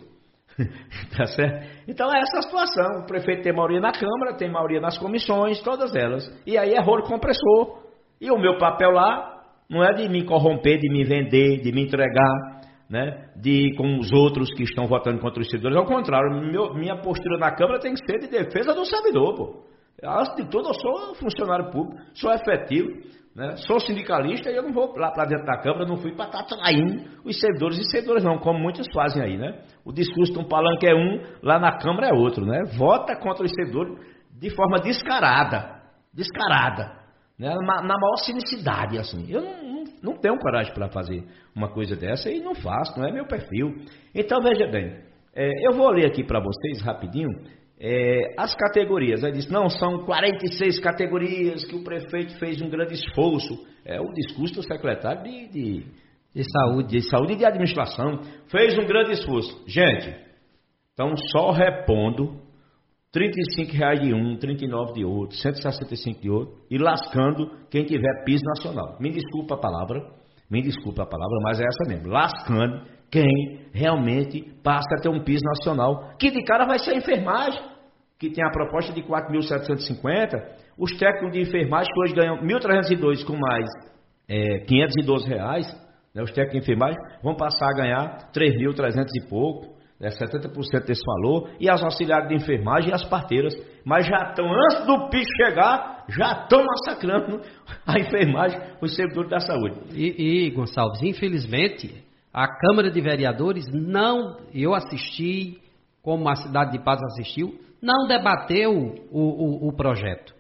Tá certo? Então é essa a situação. O prefeito tem maioria na Câmara, tem maioria nas comissões, todas elas. E aí é rolo compressor. E o meu papel lá não é de me corromper, de me vender, de me entregar, né? De com os outros que estão votando contra os servidores. Ao contrário, meu, minha postura na Câmara tem que ser de defesa do servidor. Pô. Antes de tudo, eu sou funcionário público, sou efetivo. Né? Sou sindicalista e eu não vou lá para dentro da Câmara, não fui para estar traindo os servidores e servidores não, como muitos fazem aí, né? O discurso de um palanque é um, lá na Câmara é outro, né? Vota contra os servidores de forma descarada, descarada, né? na, na maior cinicidade, assim. Eu não, não, não tenho coragem para fazer uma coisa dessa e não faço, não é meu perfil. Então, veja bem, é, eu vou ler aqui para vocês rapidinho é, as categorias. Ele diz, não, são quarenta e seis categorias que o prefeito fez um grande esforço. É o discurso do secretário de, de, de, saúde, de saúde e de administração. Fez um grande esforço. Gente, então só repondo trinta e cinco reais de um, trinta e nove de outro, cento e sessenta e cinco de outro e lascando quem tiver piso nacional. Me desculpa a palavra, me desculpa a palavra, mas é essa mesmo. Lascando quem realmente passa a ter um piso nacional, que de cara vai ser a enfermagem, que tem a proposta de quatro mil setecentos e cinquenta, os técnicos de enfermagem que hoje ganham mil trezentos e dois com mais é, quinhentos e doze reais, né, os técnicos de enfermagem vão passar a ganhar três mil e trezentos e pouco, é setenta por cento desse valor, e as auxiliares de enfermagem e as parteiras, mas já estão, antes do piso chegar, já estão massacrando a enfermagem, os servidores da saúde. E, e Gonçalves, infelizmente, a Câmara de Vereadores não, eu assisti, como a cidade de Patos assistiu, não debateu o, o, o projeto.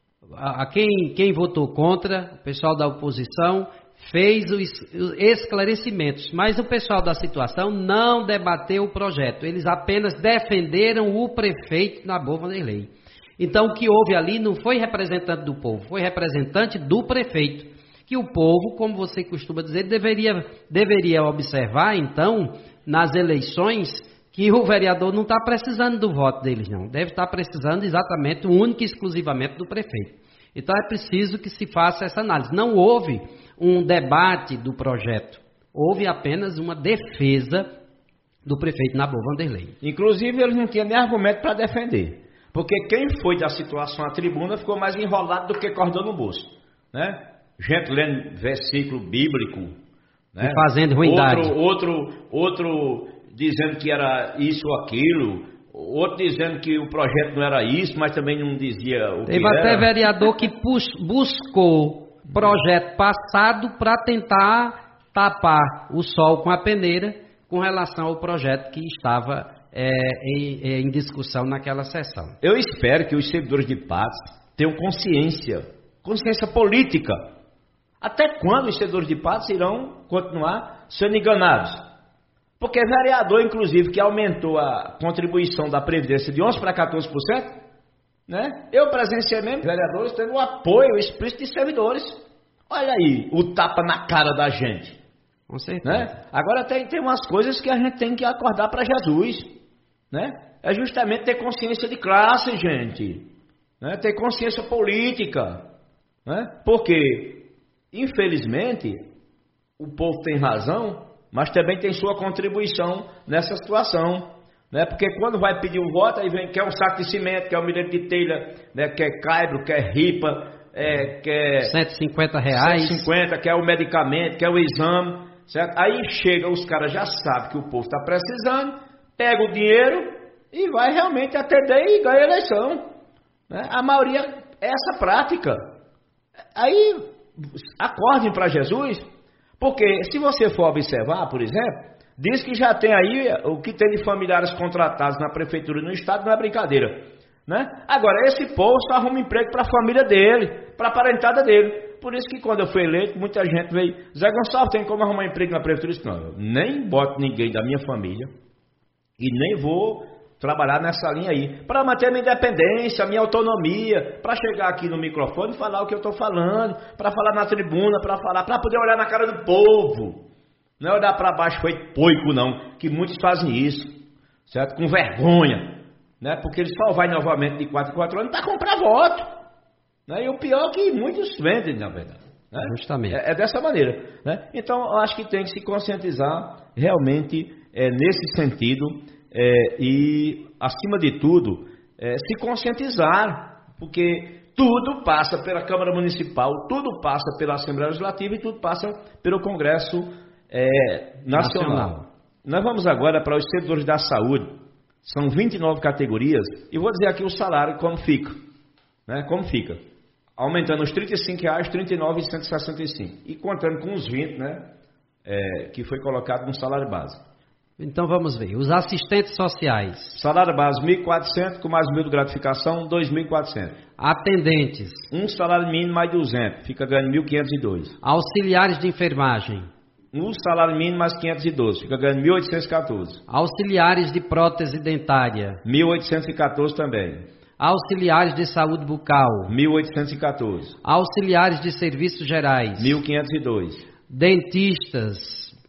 A, a quem, quem votou contra, o pessoal da oposição, fez os esclarecimentos, mas o pessoal da situação não debateu o projeto, eles apenas defenderam o prefeito Nabor Vanderlei. Então o que houve ali não foi representante do povo, foi representante do prefeito, que o povo, como você costuma dizer, deveria, deveria observar então nas eleições que o vereador não está precisando do voto deles não, deve estar precisando exatamente, único e exclusivamente do prefeito. Então é preciso que se faça essa análise. Não houve um debate do projeto, houve apenas uma defesa do prefeito Nabor Vanderlei. Inclusive ele não tinha nem argumento para defender, porque quem foi da situação à tribuna ficou mais enrolado do que cordão no bolso, né? Gente lendo versículo bíblico, né? E fazendo ruindade. Outro, outro, outro dizendo que era isso ou aquilo, outro dizendo que o projeto não era isso, mas também não dizia o que Teve era. Teve até vereador que buscou projeto passado para tentar tapar o sol com a peneira com relação ao projeto que estava é, em, em discussão naquela sessão. Eu espero que os servidores de Patos tenham consciência, consciência política. Até quando os servidores de Patos irão continuar sendo enganados? Porque vereador, inclusive, que aumentou a contribuição da Previdência de onze para quatorze por cento, né? Eu presenciei mesmo vereadores tendo o apoio explícito de servidores. Olha aí, o tapa na cara da gente. Com certeza. Né? Agora tem, tem umas coisas que a gente tem que acordar para Jesus. Né? É justamente ter consciência de classe, gente. Né? Ter consciência política. Né? Porque, infelizmente, o povo tem razão, mas também tem sua contribuição nessa situação. Né? Porque quando vai pedir um voto, aí vem, quer um saco de cimento, quer um milhão de telha, né? Quer caibro, quer ripa, é, quer cento e cinquenta reais, cento e cinquenta, quer o medicamento, quer o exame, certo? Aí chega, os caras já sabem que o povo está precisando, pega o dinheiro e vai realmente atender e ganha a eleição. Né? A maioria é essa prática. Aí acordem para Jesus, porque se você for observar, por exemplo, diz que já tem aí o que tem de familiares contratados na prefeitura e no estado, não é brincadeira. Né? Agora, esse povo só arruma emprego para a família dele, para a parentada dele. Por isso que quando eu fui eleito, muita gente veio, Zé Gonçalves, tem como arrumar emprego na prefeitura? Eu disse, não, eu nem boto ninguém da minha família e nem vou trabalhar nessa linha aí, para manter minha independência, minha autonomia, para chegar aqui no microfone e falar o que eu estou falando, para falar na tribuna, para falar, para poder olhar na cara do povo. Não é olhar para baixo feito poico, não, que muitos fazem isso, certo? Com vergonha, né? Porque eles só vai novamente de quatro em quatro anos para comprar voto. Né? E o pior é que muitos vendem, na verdade. Né? Justamente. É, é dessa maneira. Né? Então, eu acho que tem que se conscientizar realmente é, nesse sentido é, e, acima de tudo, é, se conscientizar, porque tudo passa pela Câmara Municipal, tudo passa pela Assembleia Legislativa e tudo passa pelo Congresso É, nacional. nacional. Nós vamos agora para os servidores da saúde. São vinte e nove categorias. E vou dizer aqui o salário como fica. Né? Como fica. Aumentando os trinta e cinco reais, trinta e nove e cento e sessenta e cinco. E contando com os vinte, né? É, que foi colocado no salário base. Então vamos ver. Os assistentes sociais. Salário base mil e quatrocentos, com mais mil de gratificação, dois mil e quatrocentos. Atendentes. Um salário mínimo mais duzentos, fica ganhando mil quinhentos e dois. Auxiliares de enfermagem. Um salário mínimo mais quinhentos e doze, fica ganhando mil oitocentos e quatorze. Auxiliares de prótese dentária. mil oitocentos e quatorze também. Auxiliares de saúde bucal. mil oitocentos e quatorze. Auxiliares de serviços gerais. mil quinhentos e dois. Dentistas,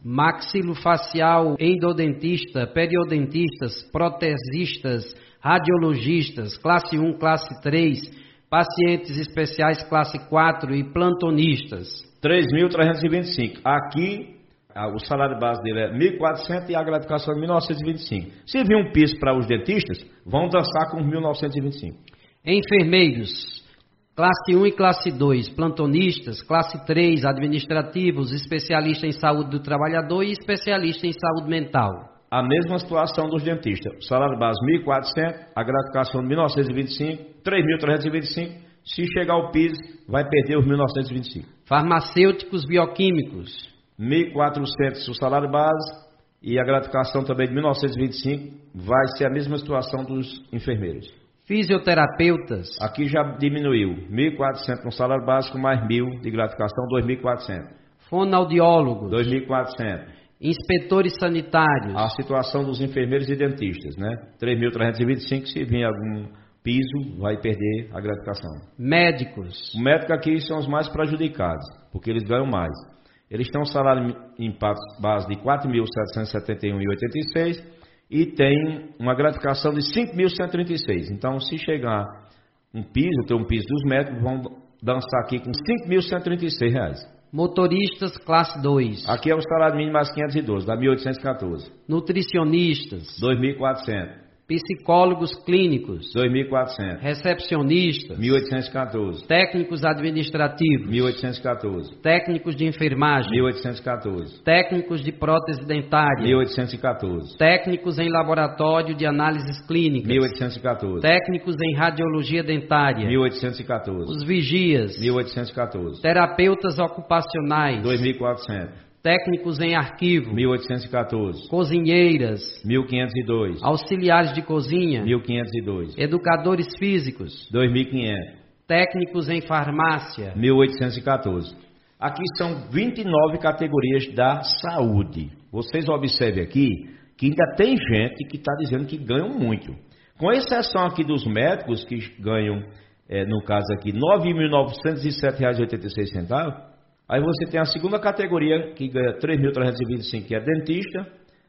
maxilofacial, endodentista, periodontistas, protesistas, radiologistas, classe um, classe três, pacientes especiais classe quatro e plantonistas. três mil trezentos e vinte e cinco. Aqui, o salário base dele é mil e quatrocentos e a gratificação é mil novecentos e vinte e cinco. Se vir um piso para os dentistas, vão dançar com mil novecentos e vinte e cinco. Enfermeiros, classe um e classe dois, plantonistas, classe três, administrativos, especialista em saúde do trabalhador e especialista em saúde mental. A mesma situação dos dentistas. Salário base mil e quatrocentos, a gratificação de mil novecentos e vinte e cinco, três mil trezentos e vinte e cinco. Se chegar ao piso, vai perder os mil novecentos e vinte e cinco. Farmacêuticos bioquímicos. mil e quatrocentos o salário base e a gratificação também de mil novecentos e vinte e cinco vai ser a mesma situação dos enfermeiros. Fisioterapeutas. Aqui já diminuiu, mil e quatrocentos no salário básico mais mil de gratificação, dois mil e quatrocentos. Fonoaudiólogos. dois mil e quatrocentos. Inspetores sanitários. A situação dos enfermeiros e dentistas, né? três mil trezentos e vinte e cinco, se vir algum piso, vai perder a gratificação. Médicos. O médico aqui são os mais prejudicados, porque eles ganham mais. Eles têm um salário em base de quatro mil setecentos e setenta e um vírgula oitenta e seis e tem uma gratificação de cinco mil cento e trinta e seis. Então, se chegar um piso, ter um piso dos médicos, vão dançar aqui com cinco mil cento e trinta e seis reais. Motoristas classe dois. Aqui é o salário mínimo mais quinhentos e doze, dá mil oitocentos e quatorze. Nutricionistas. dois mil e quatrocentos. Psicólogos clínicos. dois mil e quatrocentos. Recepcionistas. mil oitocentos e quatorze. Técnicos administrativos. mil oitocentos e quatorze. Técnicos de enfermagem. mil oitocentos e quatorze. Técnicos de prótese dentária. mil oitocentos e quatorze. Técnicos em laboratório de análises clínicas. mil oitocentos e quatorze. Técnicos em radiologia dentária. mil oitocentos e quatorze. Os vigias. mil oitocentos e quatorze. Terapeutas ocupacionais. dois mil e quatrocentos. Técnicos em arquivo. mil oitocentos e quatorze. Cozinheiras. mil quinhentos e dois. Auxiliares de cozinha. mil quinhentos e dois. Educadores físicos. dois mil e quinhentos. Técnicos em farmácia. mil oitocentos e quatorze. Aqui são vinte e nove categorias da saúde. Vocês observem aqui que ainda tem gente que está dizendo que ganham muito. Com exceção aqui dos médicos, que ganham, é, no caso aqui, nove mil novecentos e sete reais e oitenta e seis centavos. Aí você tem a segunda categoria, que ganha três mil trezentos e vinte e cinco, que é dentista,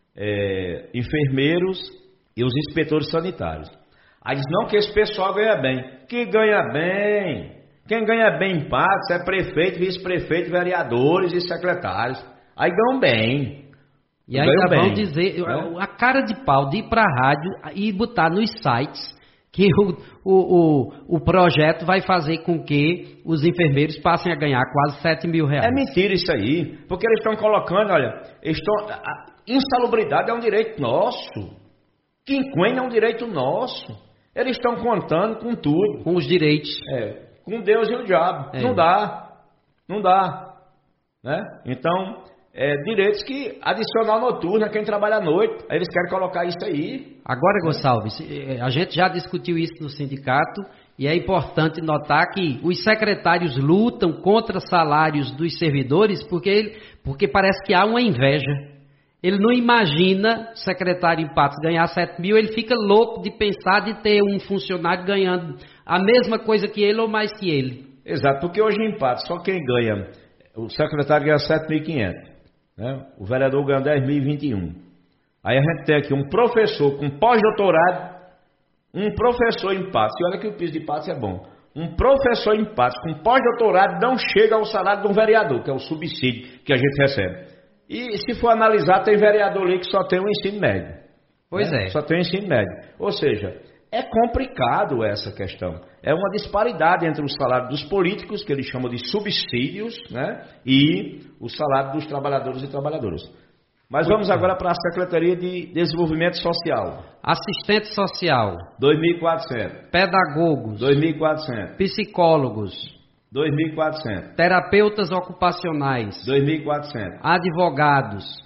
é, enfermeiros e os inspetores sanitários. Aí diz, não, que esse pessoal ganha bem. Que ganha bem? Quem ganha bem em Patos é prefeito, vice-prefeito, vereadores e secretários. Aí ganham bem. E ainda vão dizer, é? a cara de pau de ir para a rádio e botar nos sites que o, o, o, o projeto vai fazer com que os enfermeiros passem a ganhar quase sete mil reais. É mentira isso aí, porque eles estão colocando, olha, estão, a insalubridade é um direito nosso, quinquênio é um direito nosso, eles estão contando com tudo. Com os direitos. É, com Deus e o diabo, é. não dá, não dá, né? Então... É, direitos que adicional noturno, quem trabalha à noite, aí eles querem colocar isso aí. Agora, Gonçalves, a gente já discutiu isso no sindicato e é importante notar que os secretários lutam contra salários dos servidores porque, ele, porque parece que há uma inveja. Ele não imagina o secretário em Patos ganhar sete mil, ele fica louco de pensar de ter um funcionário ganhando a mesma coisa que ele ou mais que ele. Exato, porque hoje em Patos só quem ganha, o secretário ganha sete mil e quinhentos. Né? O vereador ganha dez mil e vinte e um. Aí a gente tem aqui um professor com pós-doutorado, um professor em Patos, e olha que o piso de Patos é bom, um professor em Patos com pós-doutorado não chega ao salário de um vereador, que é o subsídio que a gente recebe. E se for analisar, tem vereador ali que só tem um ensino médio. Pois né? é. Só tem um ensino médio. Ou seja, é complicado essa questão. É uma disparidade entre o salário dos políticos, que eles chamam de subsídios, né? E o salário dos trabalhadores e trabalhadoras. Mas vamos agora para a Secretaria de Desenvolvimento Social. Assistente social. dois mil e quatrocentos. Pedagogos. dois mil e quatrocentos. Psicólogos. dois mil e quatrocentos. Terapeutas ocupacionais. dois mil e quatrocentos. Advogados.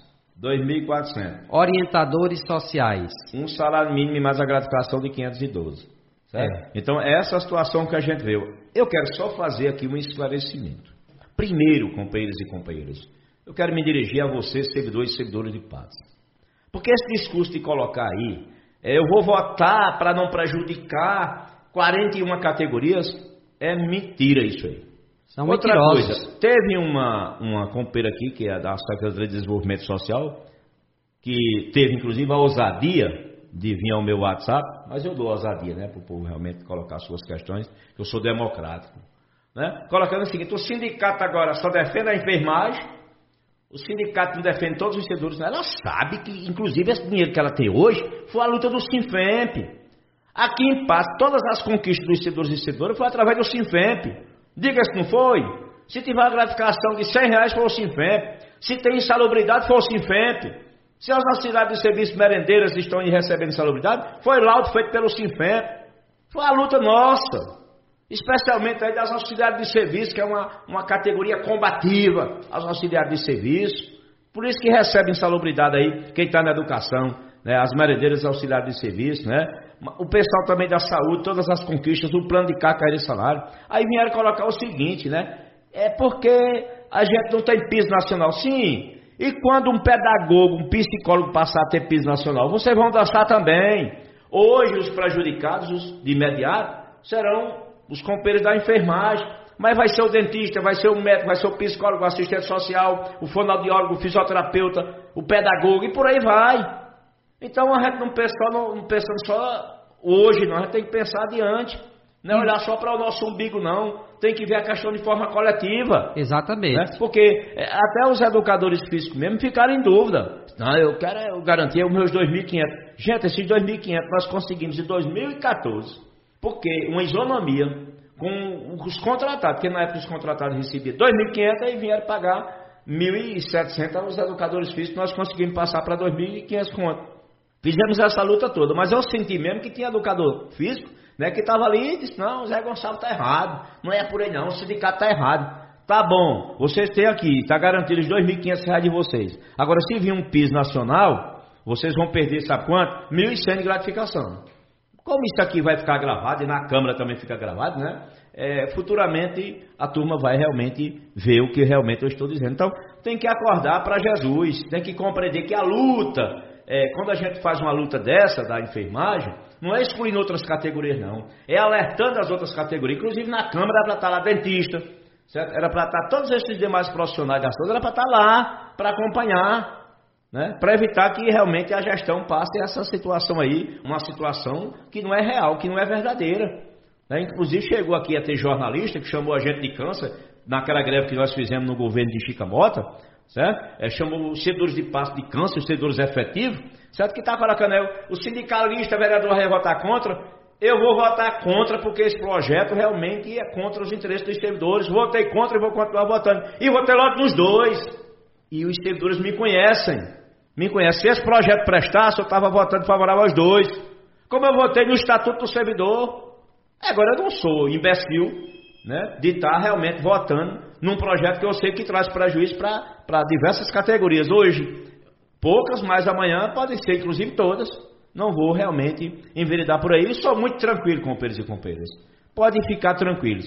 dois mil e quatrocentos. Orientadores sociais. Um salário mínimo e mais a gratificação de quinhentos e doze. Certo? É. Então, essa é a situação que a gente vê. Eu quero só fazer aqui um esclarecimento. Primeiro, companheiros e companheiras, eu quero me dirigir a vocês, servidores e servidores de paz. Porque esse discurso de colocar aí, é, eu vou votar para não prejudicar quarenta e uma categorias, é mentira isso aí. São Outra mentirosos. coisa, teve uma, uma companheira aqui, que é da Secretaria de Desenvolvimento Social, que teve inclusive a ousadia de vir ao meu WhatsApp, mas eu dou ousadia, né, para o povo realmente colocar suas questões, que eu sou democrático. Né? Colocando o seguinte, o sindicato agora só defende a enfermagem, o sindicato não defende todos os servidores, ela sabe que inclusive esse dinheiro que ela tem hoje foi a luta do Sinfemp. Aqui em Patos, todas as conquistas dos servidores e servidoras foi através do Sinfemp. Diga se não foi. Se tiver uma gratificação de cem reais, foi o Sinfemp. Se tem insalubridade, foi o Sinfemp. Se as auxiliares de serviço merendeiras estão recebendo insalubridade, foi laudo feito pelo Sinfemp. Foi a luta nossa. Especialmente aí das auxiliares de serviço, que é uma, uma categoria combativa, as auxiliares de serviço. Por isso que recebe insalubridade aí, quem está na educação, né, as merendeiras e auxiliares de serviço, né? O pessoal também da saúde, todas as conquistas, o plano de cá cair de salário. Aí vieram colocar o seguinte, né? É porque a gente não tem piso nacional. Sim, e quando um pedagogo, um psicólogo passar a ter piso nacional, vocês vão dançar também. Hoje os prejudicados, os de imediato, serão os companheiros da enfermagem. Mas vai ser o dentista, vai ser o médico, vai ser o psicólogo, o assistente social, o fonoaudiólogo, o fisioterapeuta, o pedagogo e por aí vai. Então a gente não pensa, não, não pensa só hoje, não, a gente tem que pensar adiante. Não é olhar só para o nosso umbigo, não. Tem que ver a questão de forma coletiva. Exatamente. Né? Porque até os educadores físicos mesmo ficaram em dúvida. Não, eu quero eu garantir os meus dois mil e quinhentos. Gente, esses dois mil e quinhentos nós conseguimos em dois mil e quatorze. Porque uma isonomia com os contratados, porque na época os contratados recebiam dois mil e quinhentos e vieram pagar mil e setecentos aos educadores físicos, nós conseguimos passar para dois mil e quinhentos contos. Fizemos essa luta toda, mas eu senti mesmo que tinha educador físico, né, que estava ali e disse, não, o Zé Gonçalves está errado, não é por aí não, o sindicato está errado. Tá bom, vocês têm aqui, está garantido os dois mil e quinhentos reais de vocês. Agora, se vir um piso nacional, vocês vão perder, sabe quanto? mil e cem de gratificação. Como isso aqui vai ficar gravado, e na Câmara também fica gravado, né? É, futuramente a turma vai realmente ver o que realmente eu estou dizendo. Então, tem que acordar para Jesus, tem que compreender que a luta, é, quando a gente faz uma luta dessa, da enfermagem, não é excluindo outras categorias, não. É alertando as outras categorias. Inclusive na Câmara era para estar lá dentista, certo? Era para estar todos esses demais profissionais da saúde, era para estar lá, para acompanhar. Né? Para evitar que realmente a gestão passe essa situação aí, uma situação que não é real, que não é verdadeira. Né? Inclusive chegou aqui a ter jornalista que chamou a gente de câncer, naquela greve que nós fizemos no governo de Chica Mota, certo? É, chamou os servidores de passe de câncer, os servidores efetivos, certo? Que está colocando aí, o sindicalista, vereador, vai votar contra. Eu vou votar contra porque esse projeto realmente é contra os interesses dos servidores. Votei contra e vou continuar votando. E votei logo nos dois. E os servidores me conhecem. Me conhece. Se esse projeto prestasse, eu estava votando favorável aos dois. Como eu votei no Estatuto do Servidor. Agora eu não sou imbecil, né, de estar realmente votando num projeto que eu sei que traz prejuízo para diversas categorias. Hoje, poucas, mas amanhã podem ser, inclusive todas. Não vou realmente enveredar por aí. E sou muito tranquilo, companheiros e companheiras. Podem ficar tranquilos.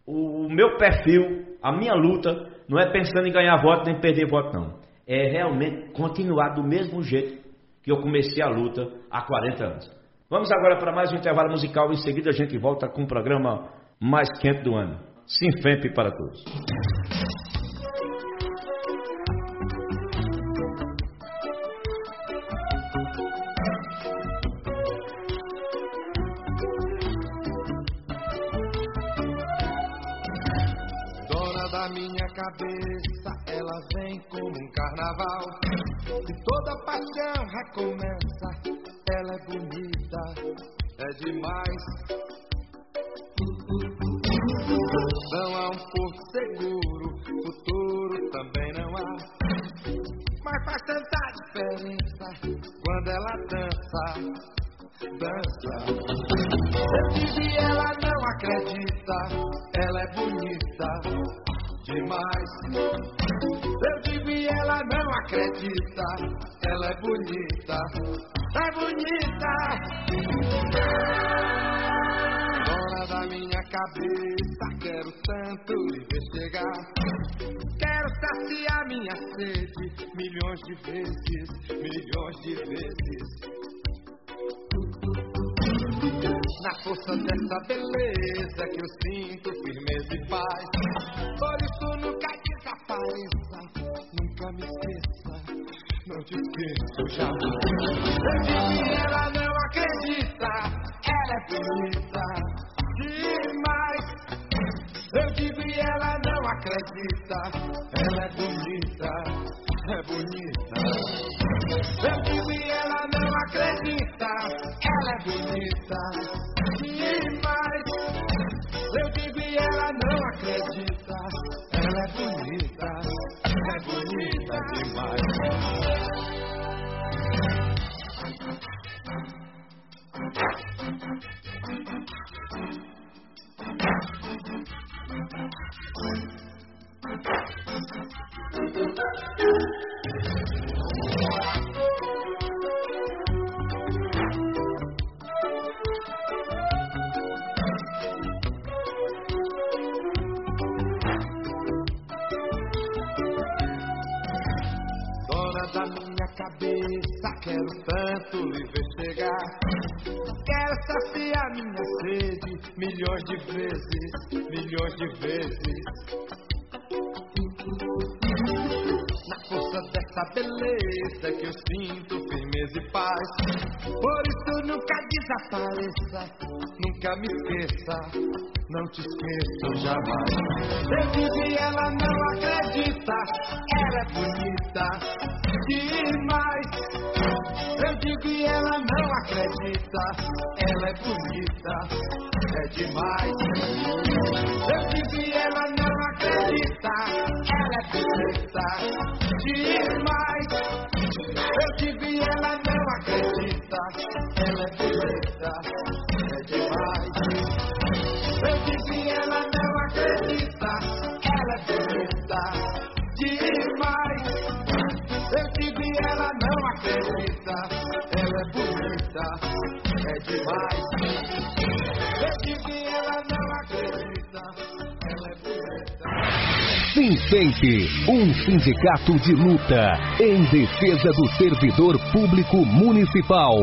O meu perfil, a minha luta, não é pensando em ganhar voto nem perder voto, não. É realmente continuar do mesmo jeito que eu comecei a luta há quarenta anos. Vamos agora para mais um intervalo musical. Em seguida a gente volta com o programa mais quente do ano. Sinfemp para todos. Dona da minha cabeça, ela vem como um carnaval. E toda paixão recomeça. Ela é bonita, é demais. Não há um porto seguro, futuro também não há. Mas faz tanta diferença quando ela dança, dança. Eu digo ela não acredita, ela é bonita demais. Eu digo ela não acredita, ela é bonita, é bonita. Dona da minha cabeça, quero tanto lhe ver chegar. Quero saciar minha sede, milhões de vezes, milhões de vezes. Na força dessa beleza que eu sinto firmeza e paz. Por isso nunca desapareça, nunca me esqueça, não te esqueço jamais. Eu digo e ela não acredita, ela é bonita demais. Eu digo e ela não acredita, ela é bonita, é bonita. Eu digo e ela não acredita, ela é bonita demais. Eu digo e ela não acredita, ela é bonita, é bonita demais. Da minha cabeça, quero tanto lhe ver chegar. Quero saciar minha sede, milhões de vezes, milhões de vezes. Na força dessa beleza que eu sinto firmeza e paz. Por isso nunca desapareça, nunca me esqueça, não te esqueço jamais. Eu digo e ela não acredita, ela é bonita demais. Eu digo e ela não acredita, ela é bonita, é demais. Eu digo e ela não acredita, ela é bonita demais. Eu digo e ela não acredita, ela é bonita, é demais. Eu digo e ela não acredita, ela é bonita demais. Eu digo e ela não acredita, ela é bonita, é demais. Eu digo e ela não acredita, ela é bonita. Sinfemp, um sindicato de luta em defesa do servidor público municipal.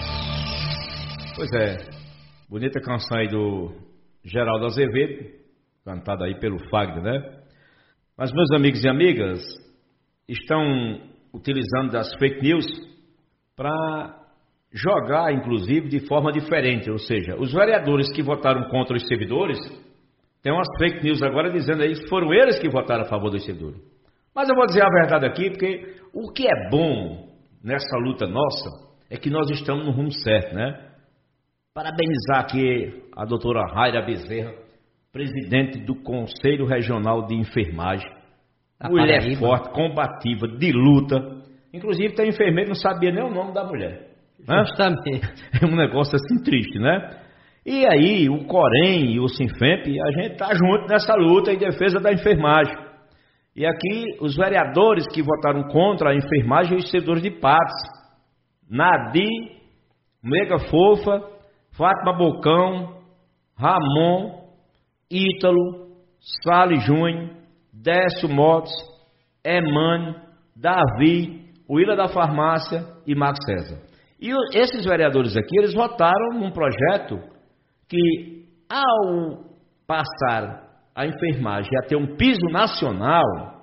Pois é, bonita canção aí do Geraldo Azevedo, cantada aí pelo Fagner, né? Mas meus amigos e amigas, estão utilizando das fake news para jogar, inclusive, de forma diferente. Ou seja, os vereadores que votaram contra os servidores, tem umas fake news agora dizendo aí que foram eles que votaram a favor dos servidores. Mas eu vou dizer a verdade aqui, porque o que é bom nessa luta nossa é que nós estamos no rumo certo, né? Parabenizar aqui a doutora Raira Bezerra, presidente do Conselho Regional de Enfermagem. A mulher Paraíba. Forte, combativa, de luta. Inclusive tem enfermeiro que não sabia nem o nome da mulher. Justamente. Né? É um negócio assim triste, né? E aí o Corém e o Sinfemp, a gente tá junto nessa luta em defesa da enfermagem. E aqui os vereadores que votaram contra a enfermagem e os servidores de Patos. Nadi, Mega Fofa, Fátima Bocão, Ramon, Ítalo, Sali Júnior, Décio Motos, Emânio, Davi, o Ilha da Farmácia e Marcos César. E esses vereadores aqui, eles votaram num projeto que, ao passar a enfermagem a ter um piso nacional,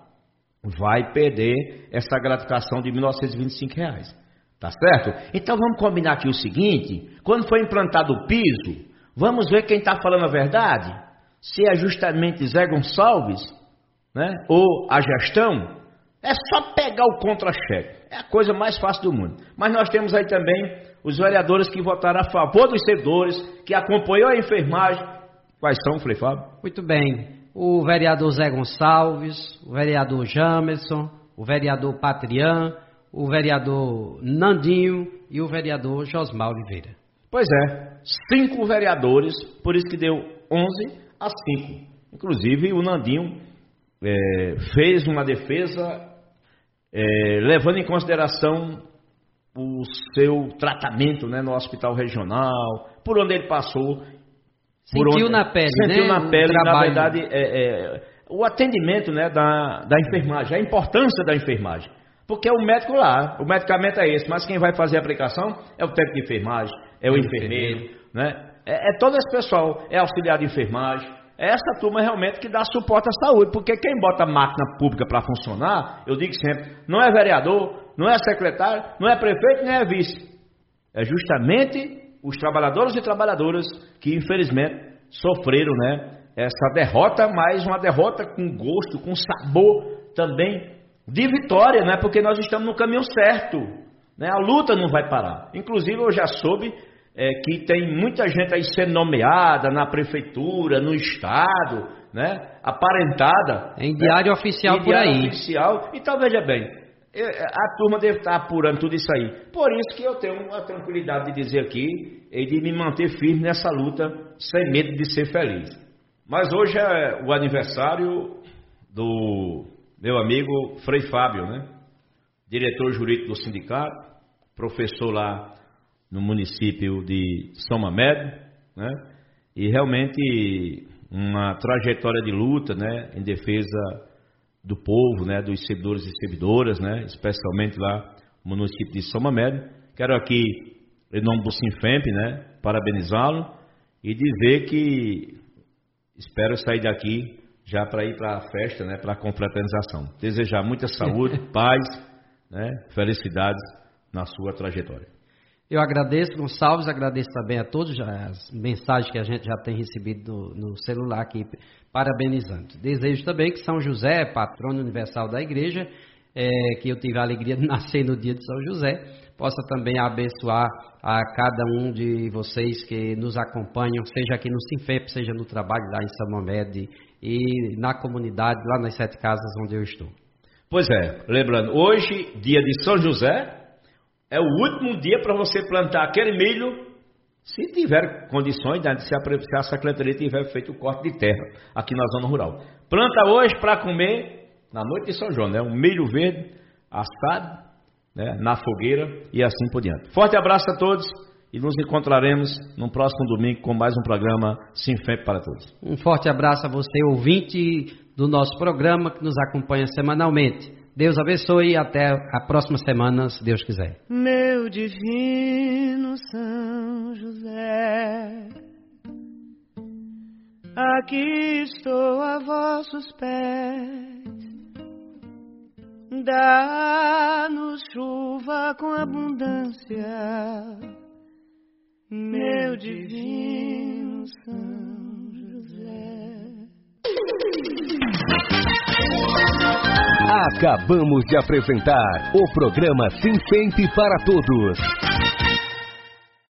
vai perder essa gratificação de mil novecentos e vinte e cinco reais. Tá certo? Então vamos combinar aqui o seguinte, quando for implantado o piso, vamos ver quem está falando a verdade, se é justamente Zé Gonçalves, né? Ou a gestão. É só pegar o contra-cheque, é a coisa mais fácil do mundo. Mas nós temos aí também os vereadores que votaram a favor dos servidores, que acompanhou a enfermagem. Quais são, Frei Fábio? Muito bem, o vereador Zé Gonçalves, o vereador Jamerson, o vereador Patrian, o vereador Nandinho e o vereador Josmar Oliveira. Pois é, cinco vereadores, por isso que deu onze a cinco. Inclusive o Nandinho é, fez uma defesa é, levando em consideração o seu tratamento, né, no hospital regional, por onde ele passou. Sentiu onde, na pele, sentiu né? na pele, o na verdade, é, é, o atendimento, né, da, da enfermagem, a importância da enfermagem. Porque é o médico lá, o medicamento é esse, mas quem vai fazer a aplicação é o técnico de enfermagem, é o enfermeiro, né? É, é todo esse pessoal, é auxiliar de enfermagem, é essa turma realmente que dá suporte à saúde, porque quem bota a máquina pública para funcionar, eu digo sempre, não é vereador, não é secretário, não é prefeito, nem é vice. É justamente os trabalhadores e trabalhadoras que infelizmente sofreram, né, essa derrota, mas uma derrota com gosto, com sabor também de vitória, né, porque nós estamos no caminho certo, né, a luta não vai parar. Inclusive eu já soube é, que tem muita gente aí sendo nomeada na prefeitura, no estado, né, aparentada. Em diário, né, oficial em por diário aí. Oficial. Então veja bem, a turma deve estar apurando tudo isso aí. Por isso que eu tenho a tranquilidade de dizer aqui e de me manter firme nessa luta, sem medo de ser feliz. Mas hoje é o aniversário do meu amigo Frei Fábio, né? Diretor jurídico do sindicato, professor lá no município de São Mamede, né? E realmente uma trajetória de luta, né, em defesa do povo, né, dos servidores e servidoras, né, especialmente lá no município de São Mamede. Quero aqui, em nome do Sinfemp, né, parabenizá-lo e dizer que espero sair daqui já para ir para a festa, né, para a confraternização. Desejar muita saúde, paz, né, felicidades na sua trajetória. Eu agradeço, Gonçalves, agradeço também a todos as mensagens que a gente já tem recebido no, no celular aqui, parabenizando. Desejo também que São José, patrono universal da igreja, é, que eu tive a alegria de nascer no dia de São José, possa também abençoar a cada um de vocês que nos acompanham, seja aqui no Sinfep, seja no trabalho lá em São Mamede e na comunidade, lá nas sete casas onde eu estou. Pois é, lembrando, hoje, dia de São José, é o último dia para você plantar aquele milho, se tiver condições, né, se, a, se a secretaria tiver feito o corte de terra aqui na zona rural. Planta hoje para comer na noite de São João, né? Um milho verde assado, né, na fogueira e assim por diante. Forte abraço a todos e nos encontraremos no próximo domingo com mais um programa Sinfemp para todos. Um forte abraço a você, ouvinte do nosso programa que nos acompanha semanalmente. Deus abençoe e até a próxima semana, se Deus quiser. Meu divino São José, aqui estou a vossos pés. Dá-nos chuva com abundância, meu divino São José. Acabamos de apresentar o programa Sinfemp para Todos.